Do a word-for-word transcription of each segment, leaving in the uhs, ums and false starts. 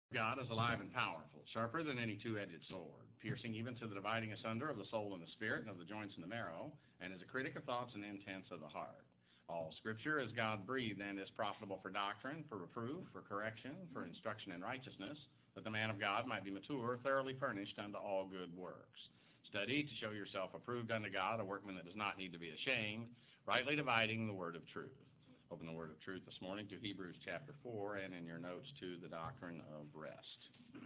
God is alive and powerful, sharper than any two-edged sword, piercing even to the dividing asunder of the soul and the spirit and of the joints and the marrow, and is a critic of thoughts and intents of the heart. All Scripture is God-breathed and is profitable for doctrine, for reproof, for correction, for instruction in righteousness, that the man of God might be mature, thoroughly furnished unto all good works. Study to show yourself approved unto God, a workman that does not need to be ashamed, rightly dividing the word of truth. Open the word of truth this morning to Hebrews chapter four, and in your notes to the doctrine of rest.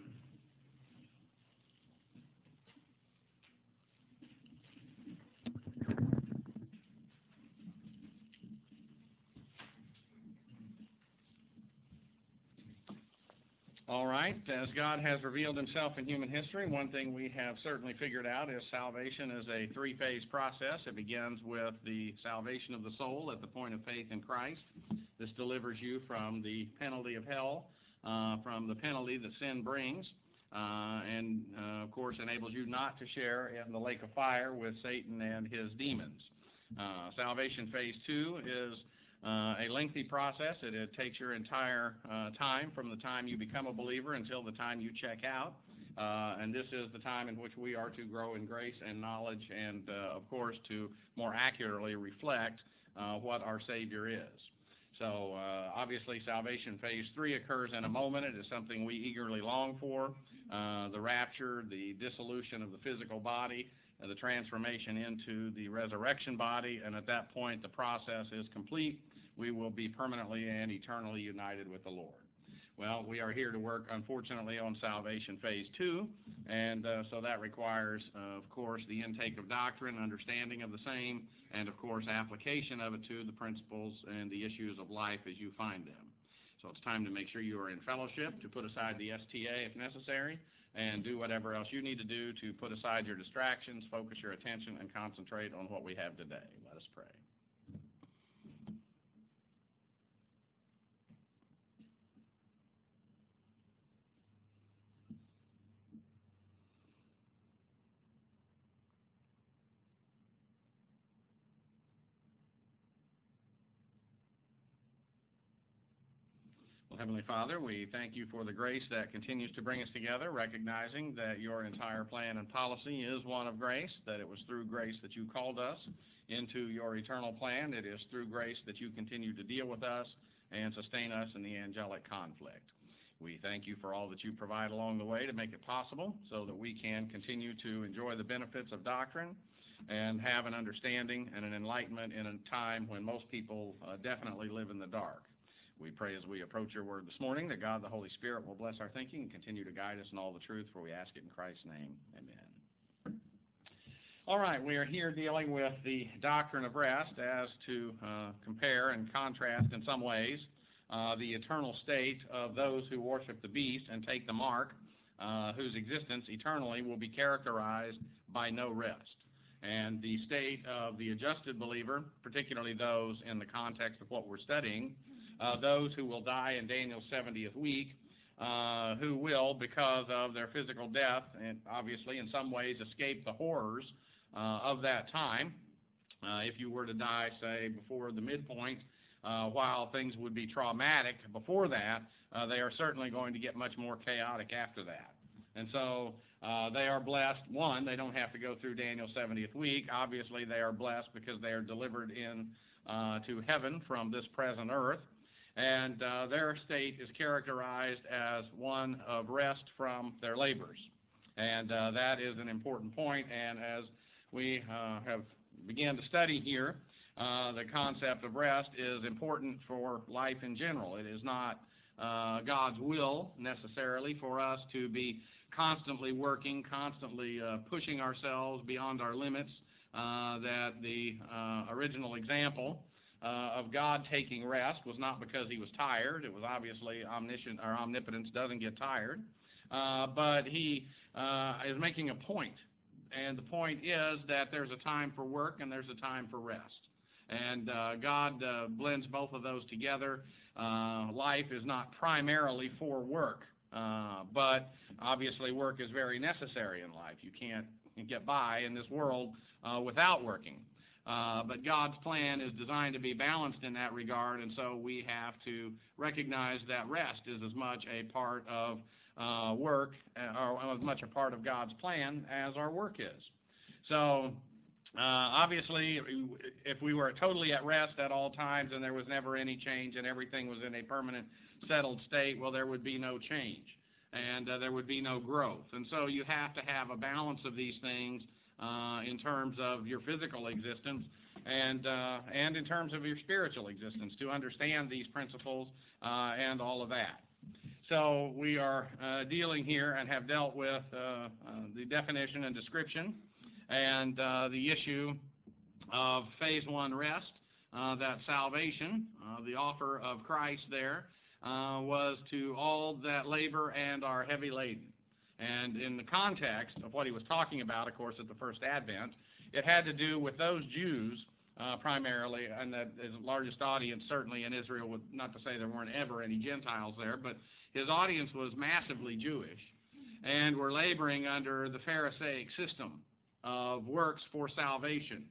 All right, as God has revealed himself in human history, one thing we have certainly figured out is salvation is a three-phase process. It begins with the salvation of the soul at the point of faith in Christ. This delivers you from the penalty of hell, uh, from the penalty that sin brings, uh, and, uh, of course, enables you not to share in the lake of fire with Satan and his demons. Uh, salvation phase two is Uh, a lengthy process. It, it takes your entire uh, time from the time you become a believer until the time you check out. Uh, and this is the time in which we are to grow in grace and knowledge and, uh, of course, to more accurately reflect uh, what our Savior is. So, uh, obviously, salvation phase three occurs in a moment. It is something we eagerly long for. Uh, the rapture, the dissolution of the physical body, uh, the transformation into the resurrection body, and at that point the process is complete. We will be permanently and eternally united with the Lord. Well, we are here to work, unfortunately, on salvation phase two, and uh, so that requires, uh, of course, the intake of doctrine, understanding of the same, and, of course, application of it to the principles and the issues of life as you find them. So it's time to make sure you are in fellowship, to put aside the S T A if necessary, and do whatever else you need to do to put aside your distractions, focus your attention, and concentrate on what we have today. Let us pray. Well, Heavenly Father, we thank you for the grace that continues to bring us together, recognizing that your entire plan and policy is one of grace, that it was through grace that you called us into your eternal plan. It is through grace that you continue to deal with us and sustain us in the angelic conflict. We thank you for all that you provide along the way to make it possible so that we can continue to enjoy the benefits of doctrine and have an understanding and an enlightenment in a time when most people uh, definitely live in the dark. We pray as we approach your word this morning that God, the Holy Spirit, will bless our thinking and continue to guide us in all the truth, for we ask it in Christ's name. Amen. All right, we are here dealing with the doctrine of rest as to uh, compare and contrast in some ways uh, the eternal state of those who worship the beast and take the mark, uh, whose existence eternally will be characterized by no rest, and the state of the adjusted believer, particularly those in the context of what we're studying, Uh, those who will die in Daniel's seventieth week, uh, who will, because of their physical death, and obviously in some ways escape the horrors uh, of that time. Uh, if you were to die, say, before the midpoint, uh, while things would be traumatic before that, uh, they are certainly going to get much more chaotic after that. And so uh, they are blessed. One, they don't have to go through Daniel's seventieth week. Obviously, they are blessed because they are delivered in uh, to heaven from this present earth. And uh, their state is characterized as one of rest from their labors. And uh, that is an important point. And as we uh, have began to study here, uh, the concept of rest is important for life in general. It is not uh, God's will necessarily for us to be constantly working, constantly uh, pushing ourselves beyond our limits, uh, that the uh, original example Uh, of God taking rest was not because he was tired. It was obviously omniscient or omnipotence doesn't get tired. Uh, but he uh, is making a point. And the point is that there's a time for work and there's a time for rest. And uh, God uh, blends both of those together. Uh, life is not primarily for work. Uh, but obviously work is very necessary in life. You can't get by in this world uh, without working. Uh, but God's plan is designed to be balanced in that regard, and so we have to recognize that rest is as much a part of uh, work uh, or as much a part of God's plan as our work is. So uh, obviously, if we were totally at rest at all times and there was never any change and everything was in a permanent settled state, well, there would be no change and uh, there would be no growth. And so you have to have a balance of these things uh, in terms of your physical existence and uh, and in terms of your spiritual existence to understand these principles uh, and all of that. So we are uh, dealing here and have dealt with uh, uh, the definition and description and uh, the issue of phase one rest, uh, that salvation, uh, the offer of Christ there, uh, was to all that labor and are heavy laden. And in the context of what he was talking about, of course, at the first advent, it had to do with those Jews uh, primarily, and that his largest audience certainly in Israel, would, not to say there weren't ever any Gentiles there, but his audience was massively Jewish and were laboring under the Pharisaic system of works for salvation,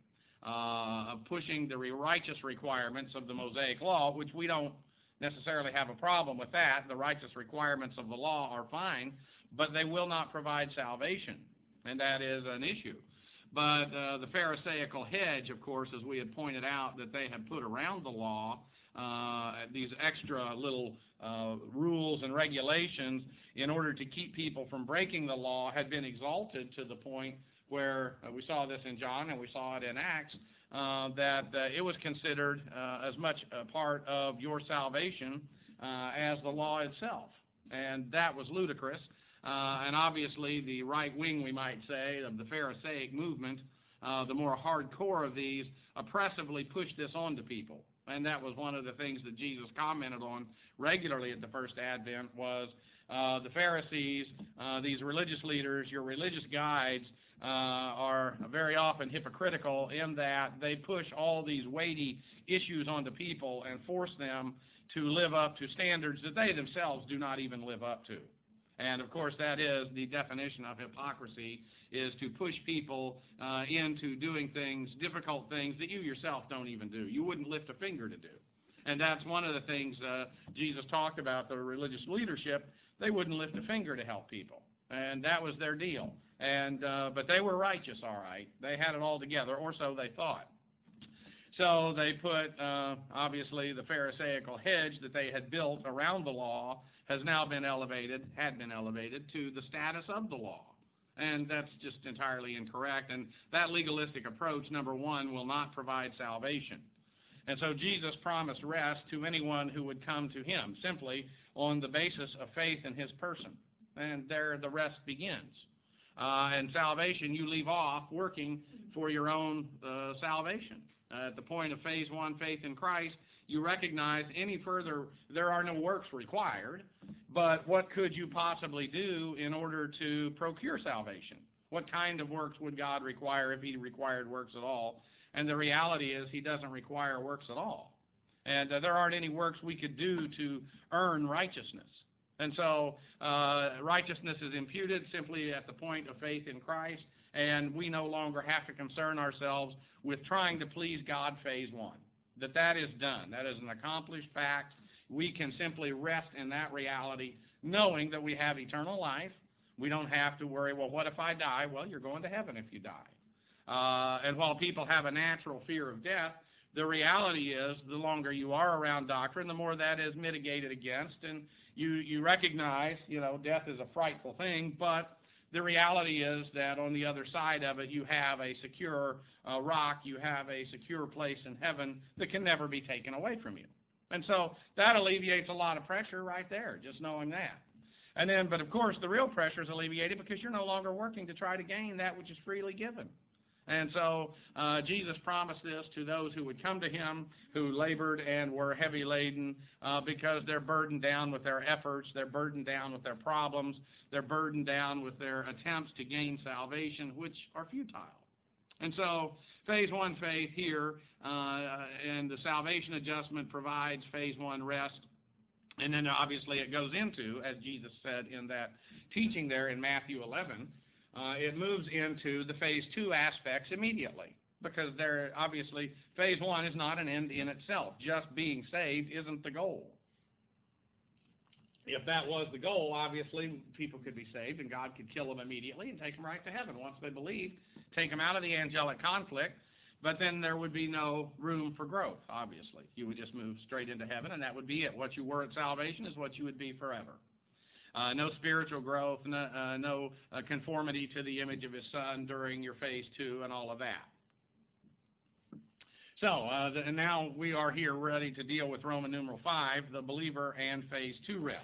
uh, of pushing the righteous requirements of the Mosaic law, which we don't necessarily have a problem with that. The righteous requirements of the law are fine, but they will not provide salvation, and that is an issue. But uh, the Pharisaical hedge, of course, as we had pointed out, that they had put around the law, uh, these extra little uh, rules and regulations in order to keep people from breaking the law, had been exalted to the point where uh, we saw this in John and we saw it in Acts, uh, that uh, it was considered uh, as much a part of your salvation uh, as the law itself. And that was ludicrous. Uh, and obviously the right wing, we might say, of the Pharisaic movement, uh, the more hardcore of these, oppressively pushed this on to people. And that was one of the things that Jesus commented on regularly at the first advent was uh, the Pharisees, uh, these religious leaders, your religious guides, uh, are very often hypocritical in that they push all these weighty issues onto people and force them to live up to standards that they themselves do not even live up to. And, of course, that is the definition of hypocrisy, is to push people uh, into doing things, difficult things that you yourself don't even do. You wouldn't lift a finger to do. And that's one of the things uh, Jesus talked about, the religious leadership. They wouldn't lift a finger to help people. And that was their deal. And uh, but they were righteous, all right. They had it all together, or so they thought. So they put, uh, obviously, the Pharisaical hedge that they had built around the law has now been elevated, had been elevated, to the status of the law. And that's just entirely incorrect. And that legalistic approach, number one, will not provide salvation. And so Jesus promised rest to anyone who would come to him, simply on the basis of faith in his person. And there the rest begins. Uh, and salvation, you leave off working for your own uh, salvation. Uh, at the point of phase one, faith in Christ, you recognize any further, there are no works required, but what could you possibly do in order to procure salvation? What kind of works would God require if he required works at all? And the reality is he doesn't require works at all. And uh, there aren't any works we could do to earn righteousness. And so uh, righteousness is imputed simply at the point of faith in Christ, and we no longer have to concern ourselves with trying to please God phase one. That that is done. That is an accomplished fact. We can simply rest in that reality, knowing that we have eternal life. We don't have to worry, well, what if I die? Well, you're going to heaven if you die. Uh, and while people have a natural fear of death, the reality is the longer you are around doctrine, the more that is mitigated against. And you, you recognize, you know, death is a frightful thing, but the reality is that on the other side of it, you have a secure uh, rock, you have a secure place in heaven that can never be taken away from you. And so that alleviates a lot of pressure right there, just knowing that. And then, but of course, the real pressure is alleviated because you're no longer working to try to gain that which is freely given. And so uh, Jesus promised this to those who would come to him, who labored and were heavy laden uh, because they're burdened down with their efforts, they're burdened down with their problems, they're burdened down with their attempts to gain salvation, which are futile. And so phase one faith here, uh, and the salvation adjustment provides phase one rest. And then obviously it goes into, as Jesus said in that teaching there in Matthew eleven, Uh, it moves into the phase two aspects immediately, because there obviously phase one is not an end in itself. Just being saved isn't the goal. if that was the goal, obviously people could be saved and God could kill them immediately and take them right to heaven once they believed, take them out of the angelic conflict, but then there would be no room for growth, obviously. You would just move straight into heaven, and that would be it. What you were at salvation is what you would be forever. Uh, no spiritual growth, no, uh, no uh, conformity to the image of His Son during your phase two and all of that. So, uh, the, and now we are here ready to deal with Roman numeral five, the believer and phase two rest.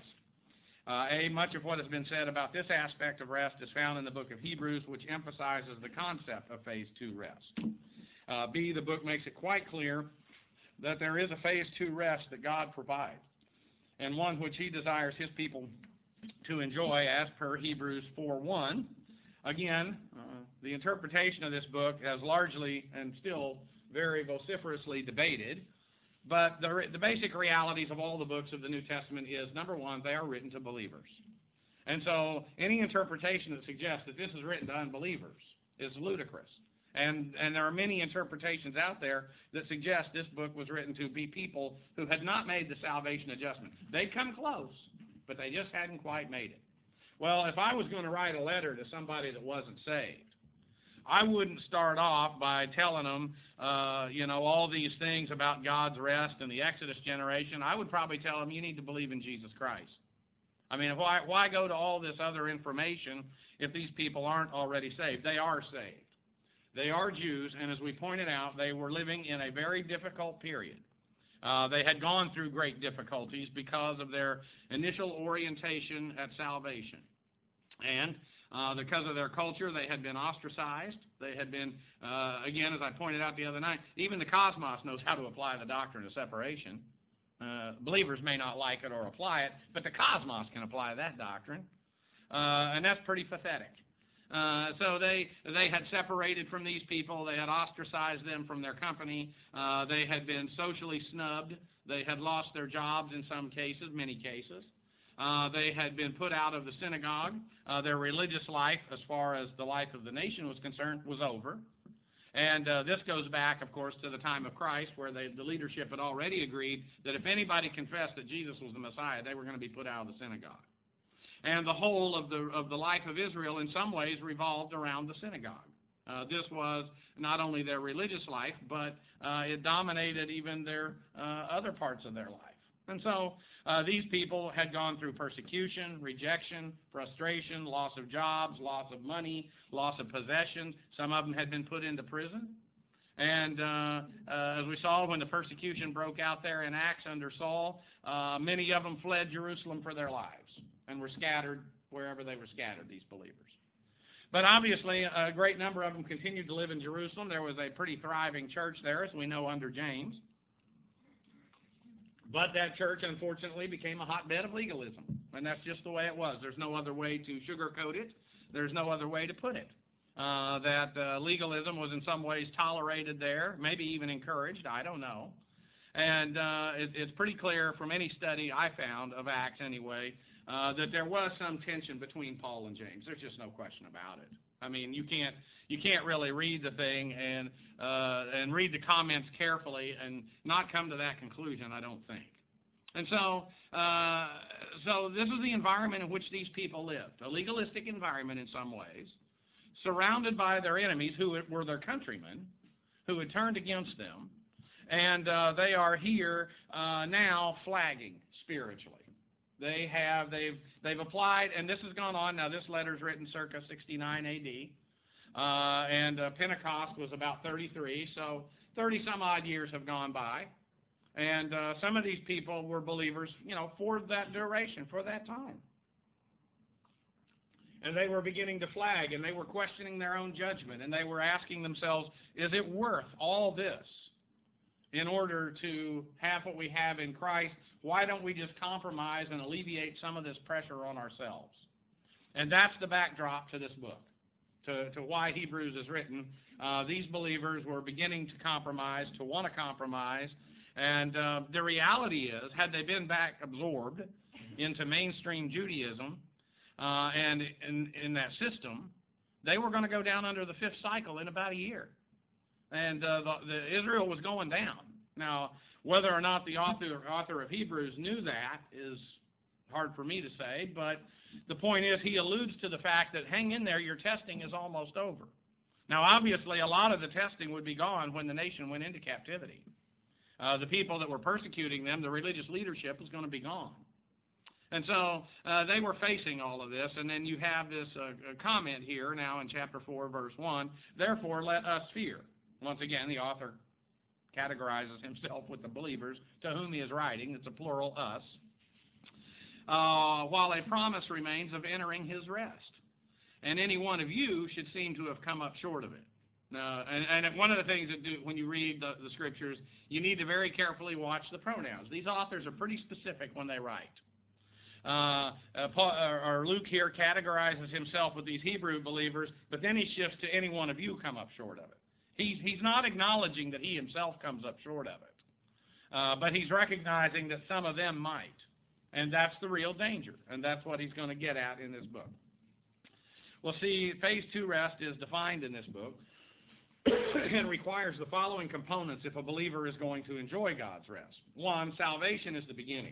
Uh, A, much of what has been said about this aspect of rest is found in the book of Hebrews, which emphasizes the concept of phase two rest. Uh, B, the book makes it quite clear that there is a phase two rest that God provides, and one which He desires His people to enjoy as per Hebrews four one. Again, uh, the interpretation of this book has largely and still very vociferously debated, but the, the basic realities of all the books of the New Testament is, number one, they are written to believers. And so any interpretation that suggests that this is written to unbelievers is ludicrous. And, and there are many interpretations out there that suggest this book was written to be people who had not made the salvation adjustment. They'd come close, but they just hadn't quite made it. Well, if I was going to write a letter to somebody that wasn't saved, I wouldn't start off by telling them, uh, you know, all these things about God's rest and the Exodus generation. I would probably tell them, you need to believe in Jesus Christ. I mean, why, why go to all this other information if these people aren't already saved? They are saved. They are Jews, and as we pointed out, they were living in a very difficult period. Uh, they had gone through great difficulties because of their initial orientation at salvation. And uh, because of their culture, they had been ostracized. They had been, uh, again, as I pointed out the other night, even the cosmos knows how to apply the doctrine of separation. Uh, believers may not like it or apply it, but the cosmos can apply that doctrine. Uh, and that's pretty pathetic. Uh, so they they had separated from these people. They had ostracized them from their company. Uh, they had been socially snubbed. They had lost their jobs in some cases, many cases. Uh, they had been put out of the synagogue. Uh, their religious life, as far as the life of the nation was concerned, was over. And uh, this goes back, of course, to the time of Christ, where they, the leadership had already agreed that if anybody confessed that Jesus was the Messiah, they were going to be put out of the synagogue. And the whole of the of the life of Israel in some ways revolved around the synagogue. Uh, this was not only their religious life, but uh, it dominated even their uh, other parts of their life. And so uh, these people had gone through persecution, rejection, frustration, loss of jobs, loss of money, loss of possessions. Some of them had been put into prison. And uh, uh, as we saw when the persecution broke out there in Acts under Saul, uh, many of them fled Jerusalem for their lives and were scattered wherever they were scattered, these believers. But obviously, a great number of them continued to live in Jerusalem. There was a pretty thriving church there, as we know, under James. But that church, unfortunately, became a hotbed of legalism. And that's just the way it was. There's no other way to sugarcoat it. There's no other way to put it. Uh, that uh, legalism was in some ways tolerated there, maybe even encouraged, I don't know. And uh, it, it's pretty clear from any study I found of Acts anyway, uh, that there was some tension between Paul and James. There's just no question about it. I mean, you can't you can't really read the thing and uh, and read the comments carefully and not come to that conclusion, I don't think. And so, uh, so this is the environment in which these people lived, a legalistic environment in some ways, surrounded by their enemies who were their countrymen, who had turned against them, and uh, they are here uh, now flagging spiritually. They have, they've, they've applied, and this has gone on. Now, this letter is written circa sixty-nine A D, uh, and uh, Pentecost was about thirty-three, so thirty some odd years have gone by, and uh, some of these people were believers, you know, for that duration, for that time. And they were beginning to flag, and they were questioning their own judgment, and they were asking themselves, is it worth all this in order to have what we have in Christ? Why don't we just compromise and alleviate some of this pressure on ourselves? And that's the backdrop to this book, to, to why Hebrews is written. Uh, these believers were beginning to compromise, to want to compromise, and uh, the reality is, had they been back absorbed into mainstream Judaism, Uh, and in, in that system, they were going to go down under the fifth cycle in about a year. And uh, the, the Israel was going down. Now, whether or not the author, author of Hebrews knew that is hard for me to say, but the point is he alludes to the fact that hang in there, your testing is almost over. Now, obviously, a lot of the testing would be gone when the nation went into captivity. Uh, the people that were persecuting them, the religious leadership, was going to be gone. And so uh, they were facing all of this, and then you have this uh, comment here now in chapter four, verse one, therefore let us fear. Once again, the author categorizes himself with the believers to whom he is writing. It's a plural, us. Uh, while a promise remains of entering his rest. And any one of you should seem to have come up short of it. Uh, and, and one of the things that do, when you read the, the scriptures, you need to very carefully watch the pronouns. These authors are pretty specific when they write. Uh, uh, Paul, or, or Luke here categorizes himself with these Hebrew believers, but then he shifts to any one of you come up short of it. He's, he's not acknowledging that he himself comes up short of it, uh, but he's recognizing that some of them might. And that's the real danger, and that's what he's going to get at in this book. Well, see, phase two rest is defined in this book and requires the following components if a believer is going to enjoy God's rest. One, salvation is the beginning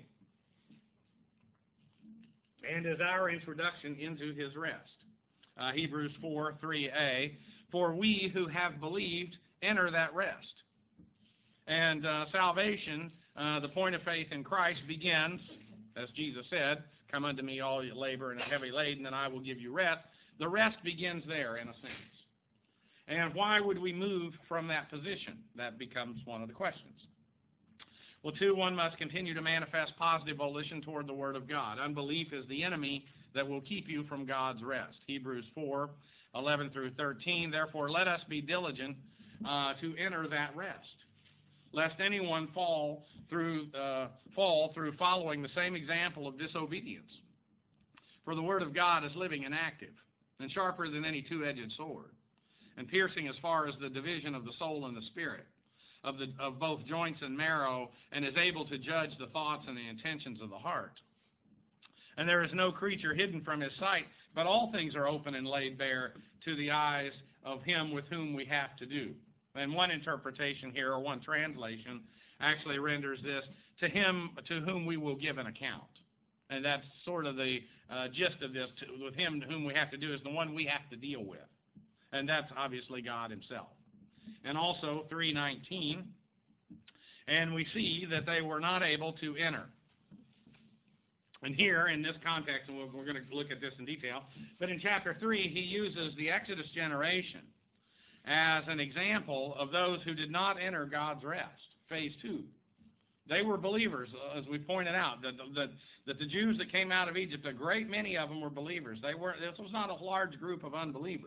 and is our introduction into his rest. Uh, Hebrews four, three a, for we who have believed enter that rest. And uh, salvation, uh, the point of faith in Christ, begins, as Jesus said, come unto me all you labor and are heavy laden, and I will give you rest. The rest begins there, in a sense. And why would we move from that position? That becomes one of the questions. Well, two, one must continue to manifest positive volition toward the Word of God. Unbelief is the enemy that will keep you from God's rest. Hebrews four, eleven through thirteen, therefore let us be diligent uh, to enter that rest, lest anyone fall through uh, fall through following the same example of disobedience. For the Word of God is living and active, and sharper than any two-edged sword, and piercing as far as the division of the soul and the spirit, of, the, of both joints and marrow, and is able to judge the thoughts and the intentions of the heart. And there is no creature hidden from his sight, but all things are open and laid bare to the eyes of him with whom we have to do. And one interpretation here, or one translation, actually renders this, to him to whom we will give an account. And that's sort of the uh, gist of this. To, with him to whom we have to do is the one we have to deal with. And that's obviously God himself. And also three nineteen, and we see that they were not able to enter. And here, in this context, and we're going to look at this in detail, but in chapter three, he uses the Exodus generation as an example of those who did not enter God's rest, phase two. They were believers, as we pointed out, that, that, that the Jews that came out of Egypt, a great many of them were believers. They were, this was not a large group of unbelievers.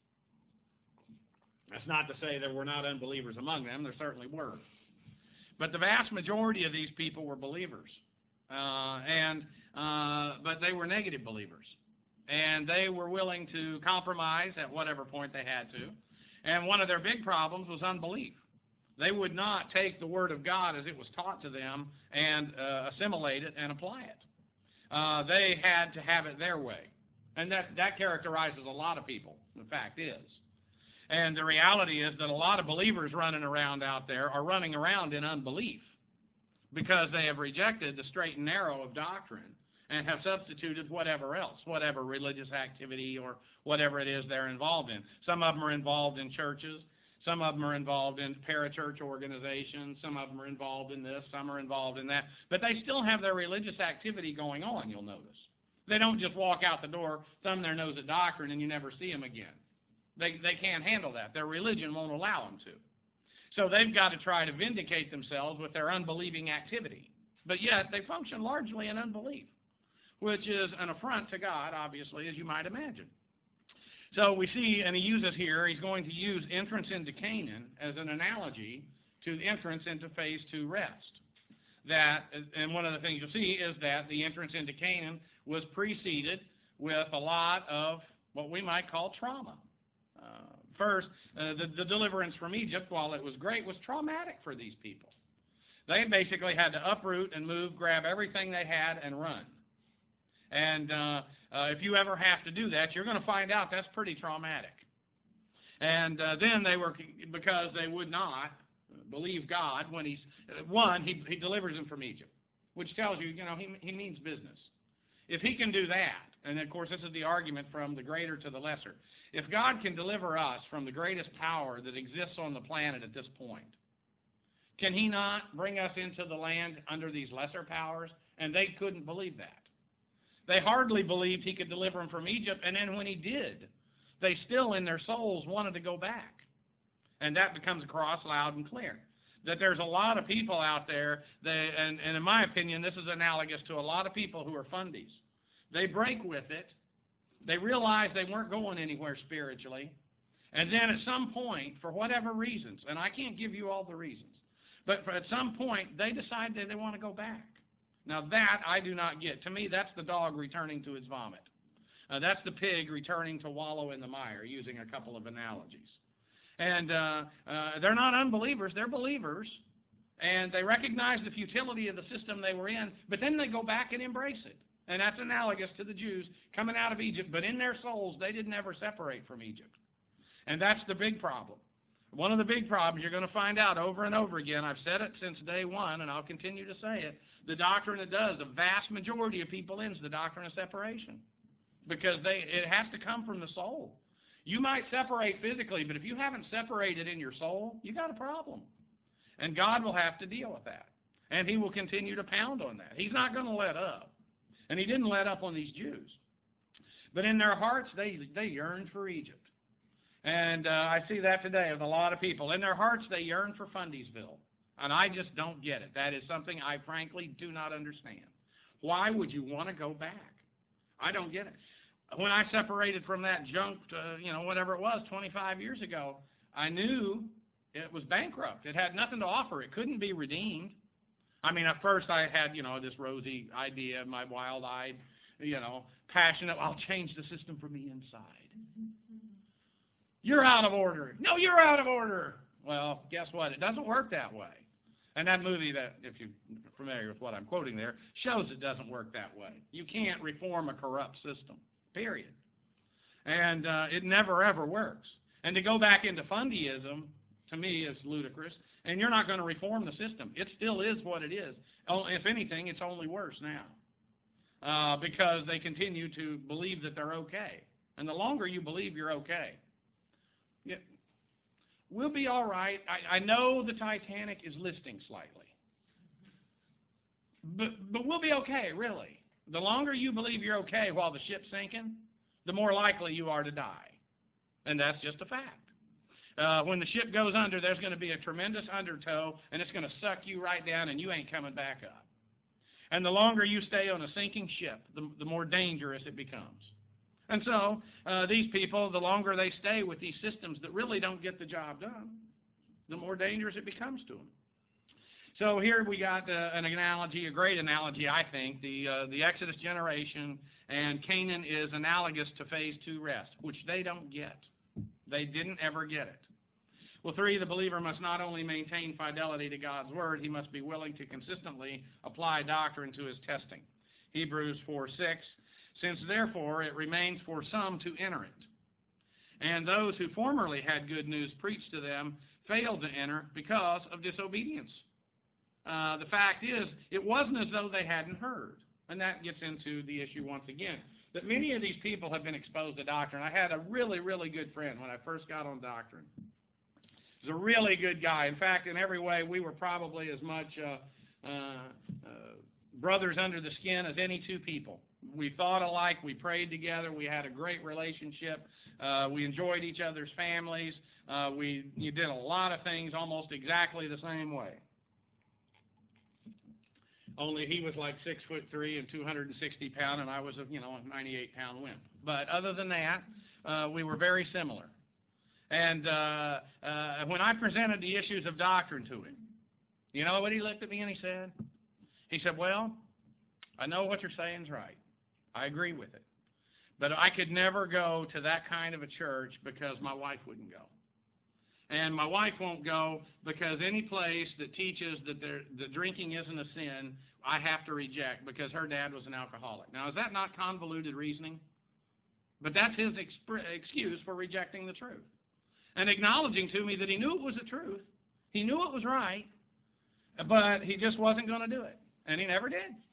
That's not to say there were not unbelievers among them. There certainly were. But the vast majority of these people were believers. Uh, and uh, but they were negative believers. And they were willing to compromise at whatever point they had to. And one of their big problems was unbelief. They would not take the Word of God as it was taught to them and uh, assimilate it and apply it. Uh, they had to have it their way. And that, that characterizes a lot of people, the fact is. And the reality is that a lot of believers running around out there are running around in unbelief because they have rejected the straight and narrow of doctrine and have substituted whatever else, whatever religious activity or whatever it is they're involved in. Some of them are involved in churches. Some of them are involved in parachurch organizations. Some of them are involved in this. Some are involved in that. But they still have their religious activity going on, you'll notice. They don't just walk out the door, thumb their nose at doctrine, and you never see them again. They, they can't handle that. Their religion won't allow them to. So they've got to try to vindicate themselves with their unbelieving activity. But yet they function largely in unbelief, which is an affront to God, obviously, as you might imagine. So we see, and he uses here, he's going to use entrance into Canaan as an analogy to the entrance into phase two rest. That, and one of the things you'll see is that the entrance into Canaan was preceded with a lot of what we might call trauma. Uh, first, uh, the, the deliverance from Egypt, while it was great, was traumatic for these people. They basically had to uproot and move, grab everything they had, and run. And uh, uh, if you ever have to do that, you're going to find out that's pretty traumatic. And uh, then they were, because they would not believe God when he's, one, he, he delivers them from Egypt, which tells you, you know, he, he means business. if he can do that, and of course this is the argument from the greater to the lesser, if God can deliver us from the greatest power that exists on the planet at this point, can he not bring us into the land under these lesser powers? And they couldn't believe that. They hardly believed he could deliver them from Egypt, and then when he did, they still in their souls wanted to go back. And that becomes across loud and clear. That there's a lot of people out there, that, and, and in my opinion, this is analogous to a lot of people who are fundies. They break with it. They realize they weren't going anywhere spiritually. And then at some point, for whatever reasons, and I can't give you all the reasons, but for, at some point, they decide that they want to go back. Now that I do not get. To me, that's the dog returning to its vomit. Uh, that's the pig returning to wallow in the mire, using a couple of analogies. And uh, uh, they're not unbelievers, they're believers. And they recognize the futility of the system they were in, but then they go back and embrace it. And that's analogous to the Jews coming out of Egypt, but in their souls, they didn't ever separate from Egypt. And that's the big problem. One of the big problems you're going to find out over and over again, I've said it since day one, and I'll continue to say it, the doctrine that does, the vast majority of people in is the doctrine of separation. Because they, it has to come from the soul. You might separate physically, but if you haven't separated in your soul, you got a problem. And God will have to deal with that. And he will continue to pound on that. He's not going to let up. And he didn't let up on these Jews. But in their hearts, they, they yearned for Egypt. And uh, I see that today with a lot of people. In their hearts, they yearn for Fundiesville. And I just don't get it. That is something I frankly do not understand. Why would you want to go back? I don't get it. When I separated from that junk, uh, you know, whatever it was, twenty-five years ago, I knew it was bankrupt. It had nothing to offer. It couldn't be redeemed. I mean, at first I had, you know, this rosy idea, my wild-eyed, you know, passionate, I'll change the system from the inside. You're out of order. No, you're out of order. Well, guess what? It doesn't work that way. And that movie, that, if you're familiar with what I'm quoting there, shows it doesn't work that way. You can't reform a corrupt system, period. And uh, it never, ever works. And to go back into Fundyism, to me, is ludicrous. And you're not going to reform the system. It still is what it is. If anything, it's only worse now. Uh, because they continue to believe that they're okay. And the longer you believe you're okay, yeah, we'll be all right. I, I know the Titanic is listing slightly. But, but we'll be okay, really. The longer you believe you're okay while the ship's sinking, the more likely you are to die. And that's just a fact. Uh, when the ship goes under, there's going to be a tremendous undertow, and it's going to suck you right down, and you ain't coming back up. And the longer you stay on a sinking ship, the, the more dangerous it becomes. And so, uh, these people, the longer they stay with these systems that really don't get the job done, the more dangerous it becomes to them. So here we got uh, an analogy, a great analogy, I think. The, uh, the Exodus generation and Canaan is analogous to phase two rest, which they don't get. They didn't ever get it. Well, three, the believer must not only maintain fidelity to God's word, he must be willing to consistently apply doctrine to his testing. Hebrews four six, since therefore it remains for some to enter it. And those who formerly had good news preached to them failed to enter because of disobedience. Uh, the fact is, it wasn't as though they hadn't heard. And that gets into the issue once again, that many of these people have been exposed to doctrine. I had a really, really good friend when I first got on doctrine. He was a really good guy. In fact, in every way, we were probably as much uh, uh, uh, brothers under the skin as any two people. We thought alike. We prayed together. We had a great relationship. Uh, we enjoyed each other's families. Uh, we you did a lot of things almost exactly the same way. Only he was like six foot three and two hundred sixty pound, and I was a you know a ninety-eight pound wimp. But other than that, uh, we were very similar. And uh, uh, when I presented the issues of doctrine to him, you know what he looked at me and he said? He said, "Well, I know what you're saying is right. I agree with it. But I could never go to that kind of a church because my wife wouldn't go. And my wife won't go because any place that teaches that the drinking isn't a sin, I have to reject because her dad was an alcoholic." Now, is that not convoluted reasoning? But that's his exp excuse for rejecting the truth. And acknowledging to me that he knew it was the truth. He knew it was right, but he just wasn't going to do it. And he never did.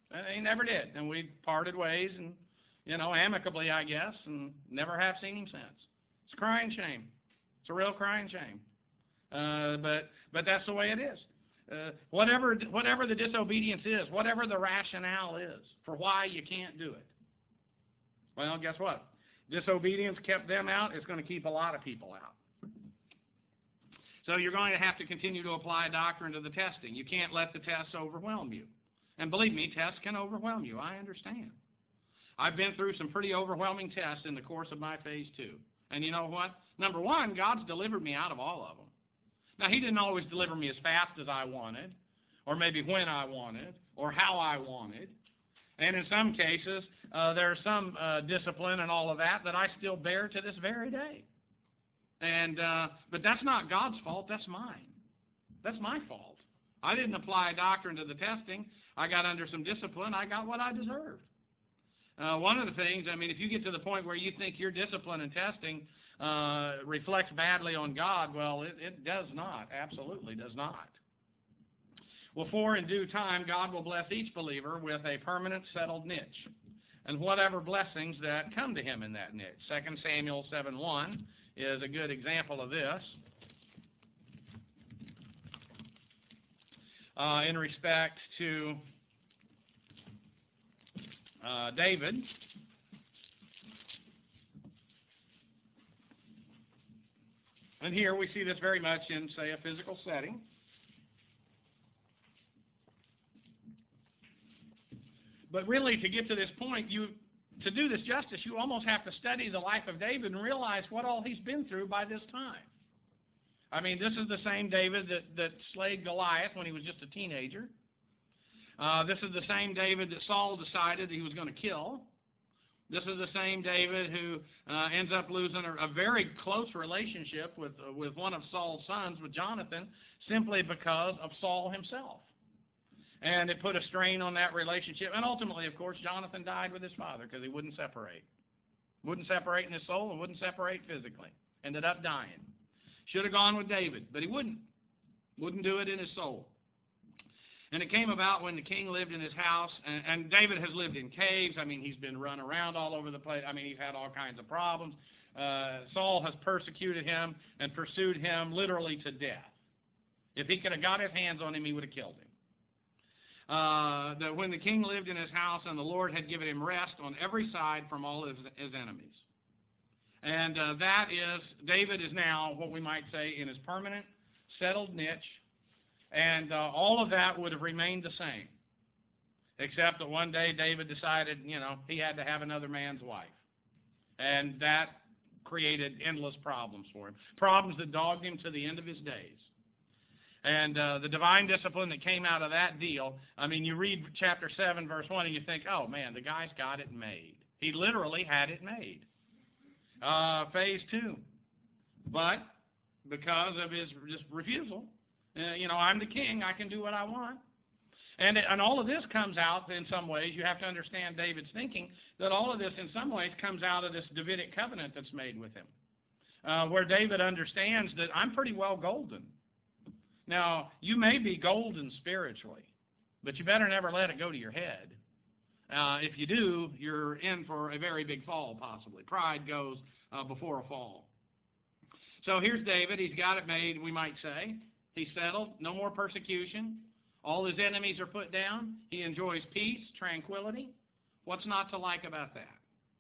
And he never did. And we parted ways, and, you know, amicably, I guess, and never have seen him since. It's a crying shame. It's a real crying shame. Uh, but but that's the way it is. Uh, whatever whatever the disobedience is, whatever the rationale is for why you can't do it, well, guess what? Disobedience kept them out. It's going to keep a lot of people out. So you're going to have to continue to apply doctrine to the testing. You can't let the tests overwhelm you. And believe me, tests can overwhelm you. I understand. I've been through some pretty overwhelming tests in the course of my phase two. And you know what? Number one, God's delivered me out of all of them. Now, he didn't always deliver me as fast as I wanted, or maybe when I wanted, or how I wanted. And in some cases, uh, there's some uh, discipline and all of that that I still bear to this very day. And uh, but that's not God's fault. That's mine. That's my fault. I didn't apply doctrine to the testing. I got under some discipline. I got what I deserved. Uh, one of the things, I mean, if you get to the point where you think your discipline and testing uh, reflects badly on God, well, it, it does not. Absolutely does not. Well, for in due time, God will bless each believer with a permanent settled niche, and whatever blessings that come to him in that niche. Second Samuel seven one is a good example of this. Uh, in respect to uh, David, and here we see this very much in, say, a physical setting. But really, to get to this point, you to do this justice, you almost have to study the life of David and realize what all he's been through by this time. I mean, this is the same David that, that slayed Goliath when he was just a teenager. Uh, this is the same David that Saul decided he was going to kill. This is the same David who uh, ends up losing a, a very close relationship with, uh, with one of Saul's sons, with Jonathan, simply because of Saul himself. And it put a strain on that relationship. And ultimately, of course, Jonathan died with his father because he wouldn't separate. Wouldn't separate in his soul and wouldn't separate physically. Ended up dying. Should have gone with David, but he wouldn't. Wouldn't do it in his soul. And it came about when the king lived in his house, and, and David has lived in caves. I mean, he's been run around all over the place. I mean, he's had all kinds of problems. Uh, Saul has persecuted him and pursued him literally to death. If he could have got his hands on him, he would have killed him. Uh, that when the king lived in his house and the Lord had given him rest on every side from all his, his enemies. And uh, that is, David is now, what we might say, in his permanent, settled niche. And uh, all of that would have remained the same. Except that one day David decided, you know, he had to have another man's wife. And that created endless problems for him. Problems that dogged him to the end of his days. And uh, the divine discipline that came out of that deal, I mean, you read chapter seven, verse one, and you think, oh, man, the guy's got it made. He literally had it made. Uh, phase two. But because of his just refusal, uh, you know, I'm the king, I can do what I want. And, it, and all of this comes out in some ways. You have to understand David's thinking, that all of this in some ways comes out of this Davidic covenant that's made with him, uh, where David understands that I'm pretty well golden. Now, you may be golden spiritually, but you better never let it go to your head. Uh, if you do, you're in for a very big fall, possibly. Pride goes uh, before a fall. So here's David. He's got it made, we might say. He's settled. No more persecution. All his enemies are put down. He enjoys peace, tranquility. What's not to like about that?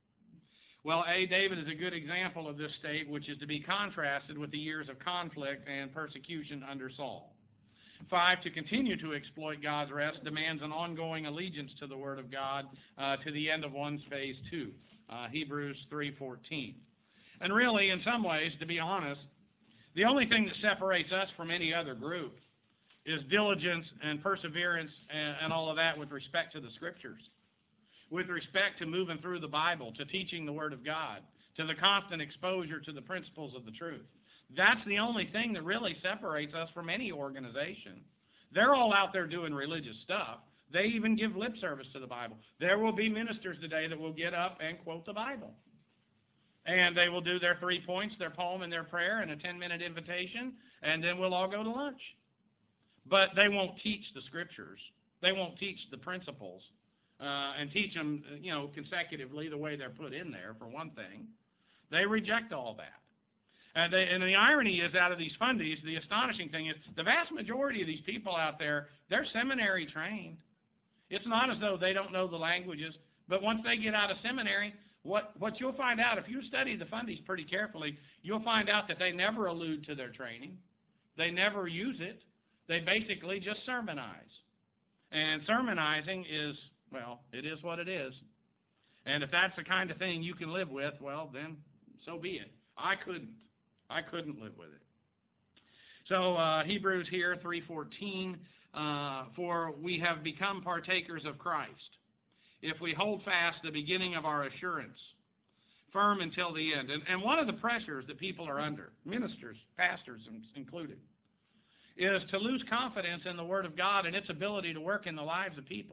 Well, A, David is a good example of this state, which is to be contrasted with the years of conflict and persecution under Saul. Five, to continue to exploit God's rest demands an ongoing allegiance to the Word of God uh, to the end of one's phase two, uh, Hebrews three fourteen. And really, in some ways, to be honest, the only thing that separates us from any other group is diligence and perseverance and, and all of that with respect to the Scriptures, with respect to moving through the Bible, to teaching the Word of God, to the constant exposure to the principles of the truth. That's the only thing that really separates us from any organization. They're all out there doing religious stuff. They even give lip service to the Bible. There will be ministers today that will get up and quote the Bible. And they will do their three points, their poem and their prayer, and a ten-minute invitation, and then we'll all go to lunch. But they won't teach the Scriptures. They won't teach the principles. uh, and teach them, you know, consecutively the way they're put in there, for one thing. They reject all that. And, they, and the irony is, out of these fundies, the astonishing thing is the vast majority of these people out there, they're seminary trained. It's not as though they don't know the languages, but once they get out of seminary, what, what you'll find out, if you study the fundies pretty carefully, you'll find out that they never allude to their training. They never use it. They basically just sermonize. And sermonizing is, well, it is what it is. And if that's the kind of thing you can live with, well, then so be it. I couldn't. I couldn't live with it. So uh, Hebrews here, three fourteen, uh, for we have become partakers of Christ, if we hold fast the beginning of our assurance, firm until the end. And, and one of the pressures that people are under, ministers, pastors included, is to lose confidence in the Word of God and its ability to work in the lives of people.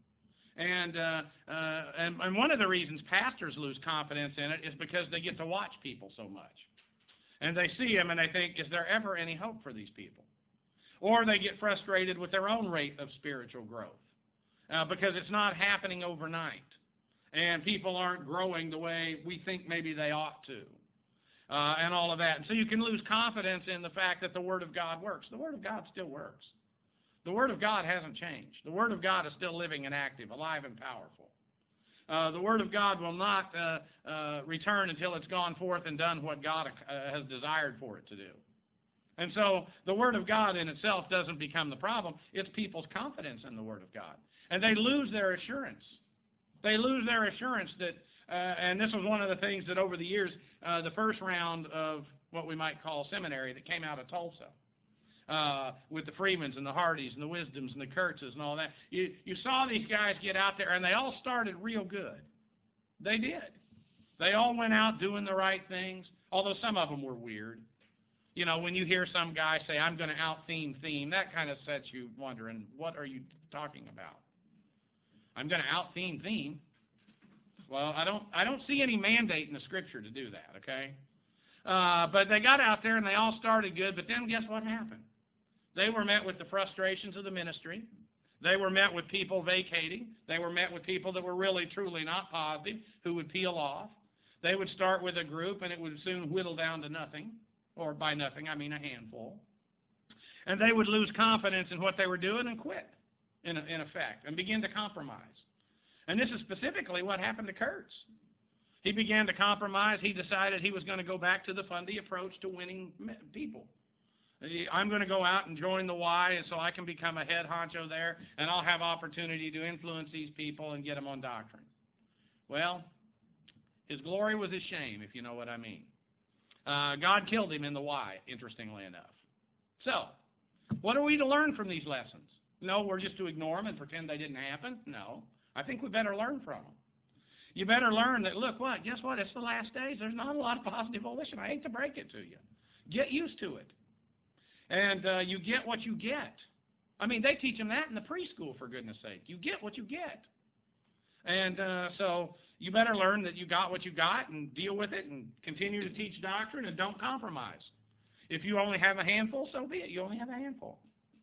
And, uh, uh, and, and one of the reasons pastors lose confidence in it is because they get to watch people so much. And they see them and they think, is there ever any hope for these people? Or they get frustrated with their own rate of spiritual growth uh, because it's not happening overnight. And people aren't growing the way we think maybe they ought to. Uh, and all of that. And so you can lose confidence in the fact that the Word of God works. The Word of God still works. The Word of God hasn't changed. The Word of God is still living and active, alive and powerful. Uh, the Word of God will not uh, uh, return until it's gone forth and done what God uh, has desired for it to do. And so the Word of God in itself doesn't become the problem. It's people's confidence in the Word of God. And they lose their assurance. They lose their assurance that, uh, and this was one of the things that over the years, uh, the first round of what we might call seminary that came out of Tulsa, Uh, with the Freemans and the Hardys and the Wisdoms and the Kurtzes and all that. You, you saw these guys get out there, and they all started real good. They did. They all went out doing the right things, although some of them were weird. You know, when you hear some guy say, I'm going to out-theme theme, that kind of sets you wondering, what are you talking about? I'm going to out-theme theme? Well, I don't, I don't see any mandate in the Scripture to do that, okay? Uh, but they got out there, and they all started good, but then guess what happened? They were met with the frustrations of the ministry. They were met with people vacating. They were met with people that were really, truly not positive, who would peel off. They would start with a group, and it would soon whittle down to nothing, or by nothing, I mean a handful. And they would lose confidence in what they were doing and quit, in, in effect, and begin to compromise. And this is specifically what happened to Kurtz. He began to compromise. He decided he was going to go back to the fundy approach to winning people. I'm going to go out and join the Y, and so I can become a head honcho there, and I'll have opportunity to influence these people and get them on doctrine. Well, his glory was his shame, if you know what I mean. Uh, God killed him in the Y, interestingly enough. So, what are we to learn from these lessons? No, we're just to ignore them and pretend they didn't happen? No. I think we better learn from them. You better learn that, look, what? Guess what? It's the last days. There's not a lot of positive volition. I hate to break it to you. Get used to it. And uh, you get what you get. I mean, they teach them that in the preschool, for goodness sake. You get what you get. And uh, so you better learn that you got what you got and deal with it and continue to teach doctrine and don't compromise. If you only have a handful, so be it. You only have a handful.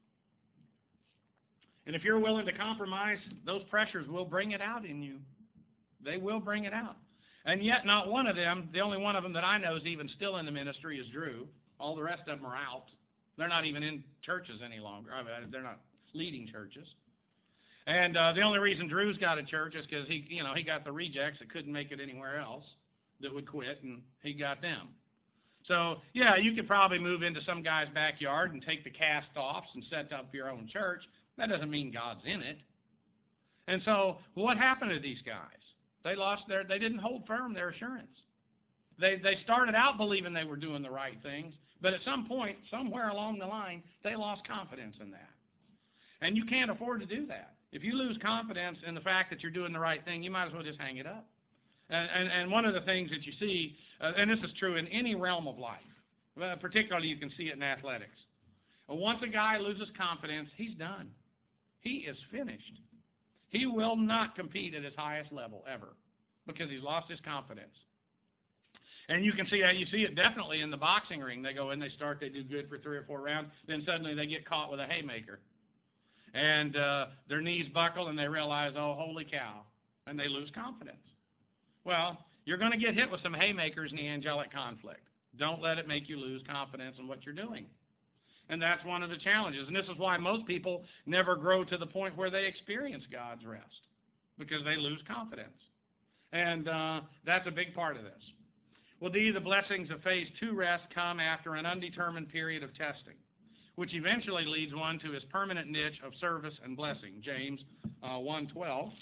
And if you're willing to compromise, those pressures will bring it out in you. They will bring it out. And yet not one of them, the only one of them that I know is even still in the ministry is Drew. All the rest of them are out. They're not even in churches any longer. I mean, they're not leading churches. And uh, the only reason Drew's got a church is because he, you know, he got the rejects that couldn't make it anywhere else that would quit, and he got them. So, yeah, you could probably move into some guy's backyard and take the cast-offs and set up your own church. That doesn't mean God's in it. And so what happened to these guys? They lost their, they didn't hold firm their assurance. They, they started out believing they were doing the right things, but at some point, somewhere along the line, they lost confidence in that. And you can't afford to do that. If you lose confidence in the fact that you're doing the right thing, you might as well just hang it up. And, and, and one of the things that you see, uh, and this is true in any realm of life, uh, particularly you can see it in athletics. Uh, once a guy loses confidence, he's done. He is finished. He will not compete at his highest level ever because he's lost his confidence. And you can see that. You see it definitely in the boxing ring. They go in, they start, they do good for three or four rounds, then suddenly they get caught with a haymaker. And uh, their knees buckle and they realize, oh, holy cow, and they lose confidence. Well, you're going to get hit with some haymakers in the angelic conflict. Don't let it make you lose confidence in what you're doing. And that's one of the challenges. And this is why most people never grow to the point where they experience God's rest, because they lose confidence. And uh, that's a big part of this. Well, D, the blessings of phase two rest come after an undetermined period of testing, which eventually leads one to his permanent niche of service and blessing. James uh, one twelve.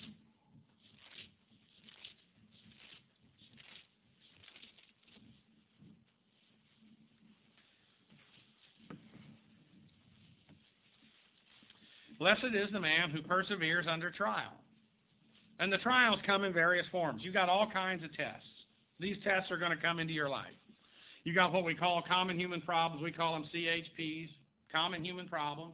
Blessed is the man who perseveres under trial. And the trials come in various forms. You've got all kinds of tests. These tests are going to come into your life. You got what we call common human problems. We call them C H Ps, common human problems.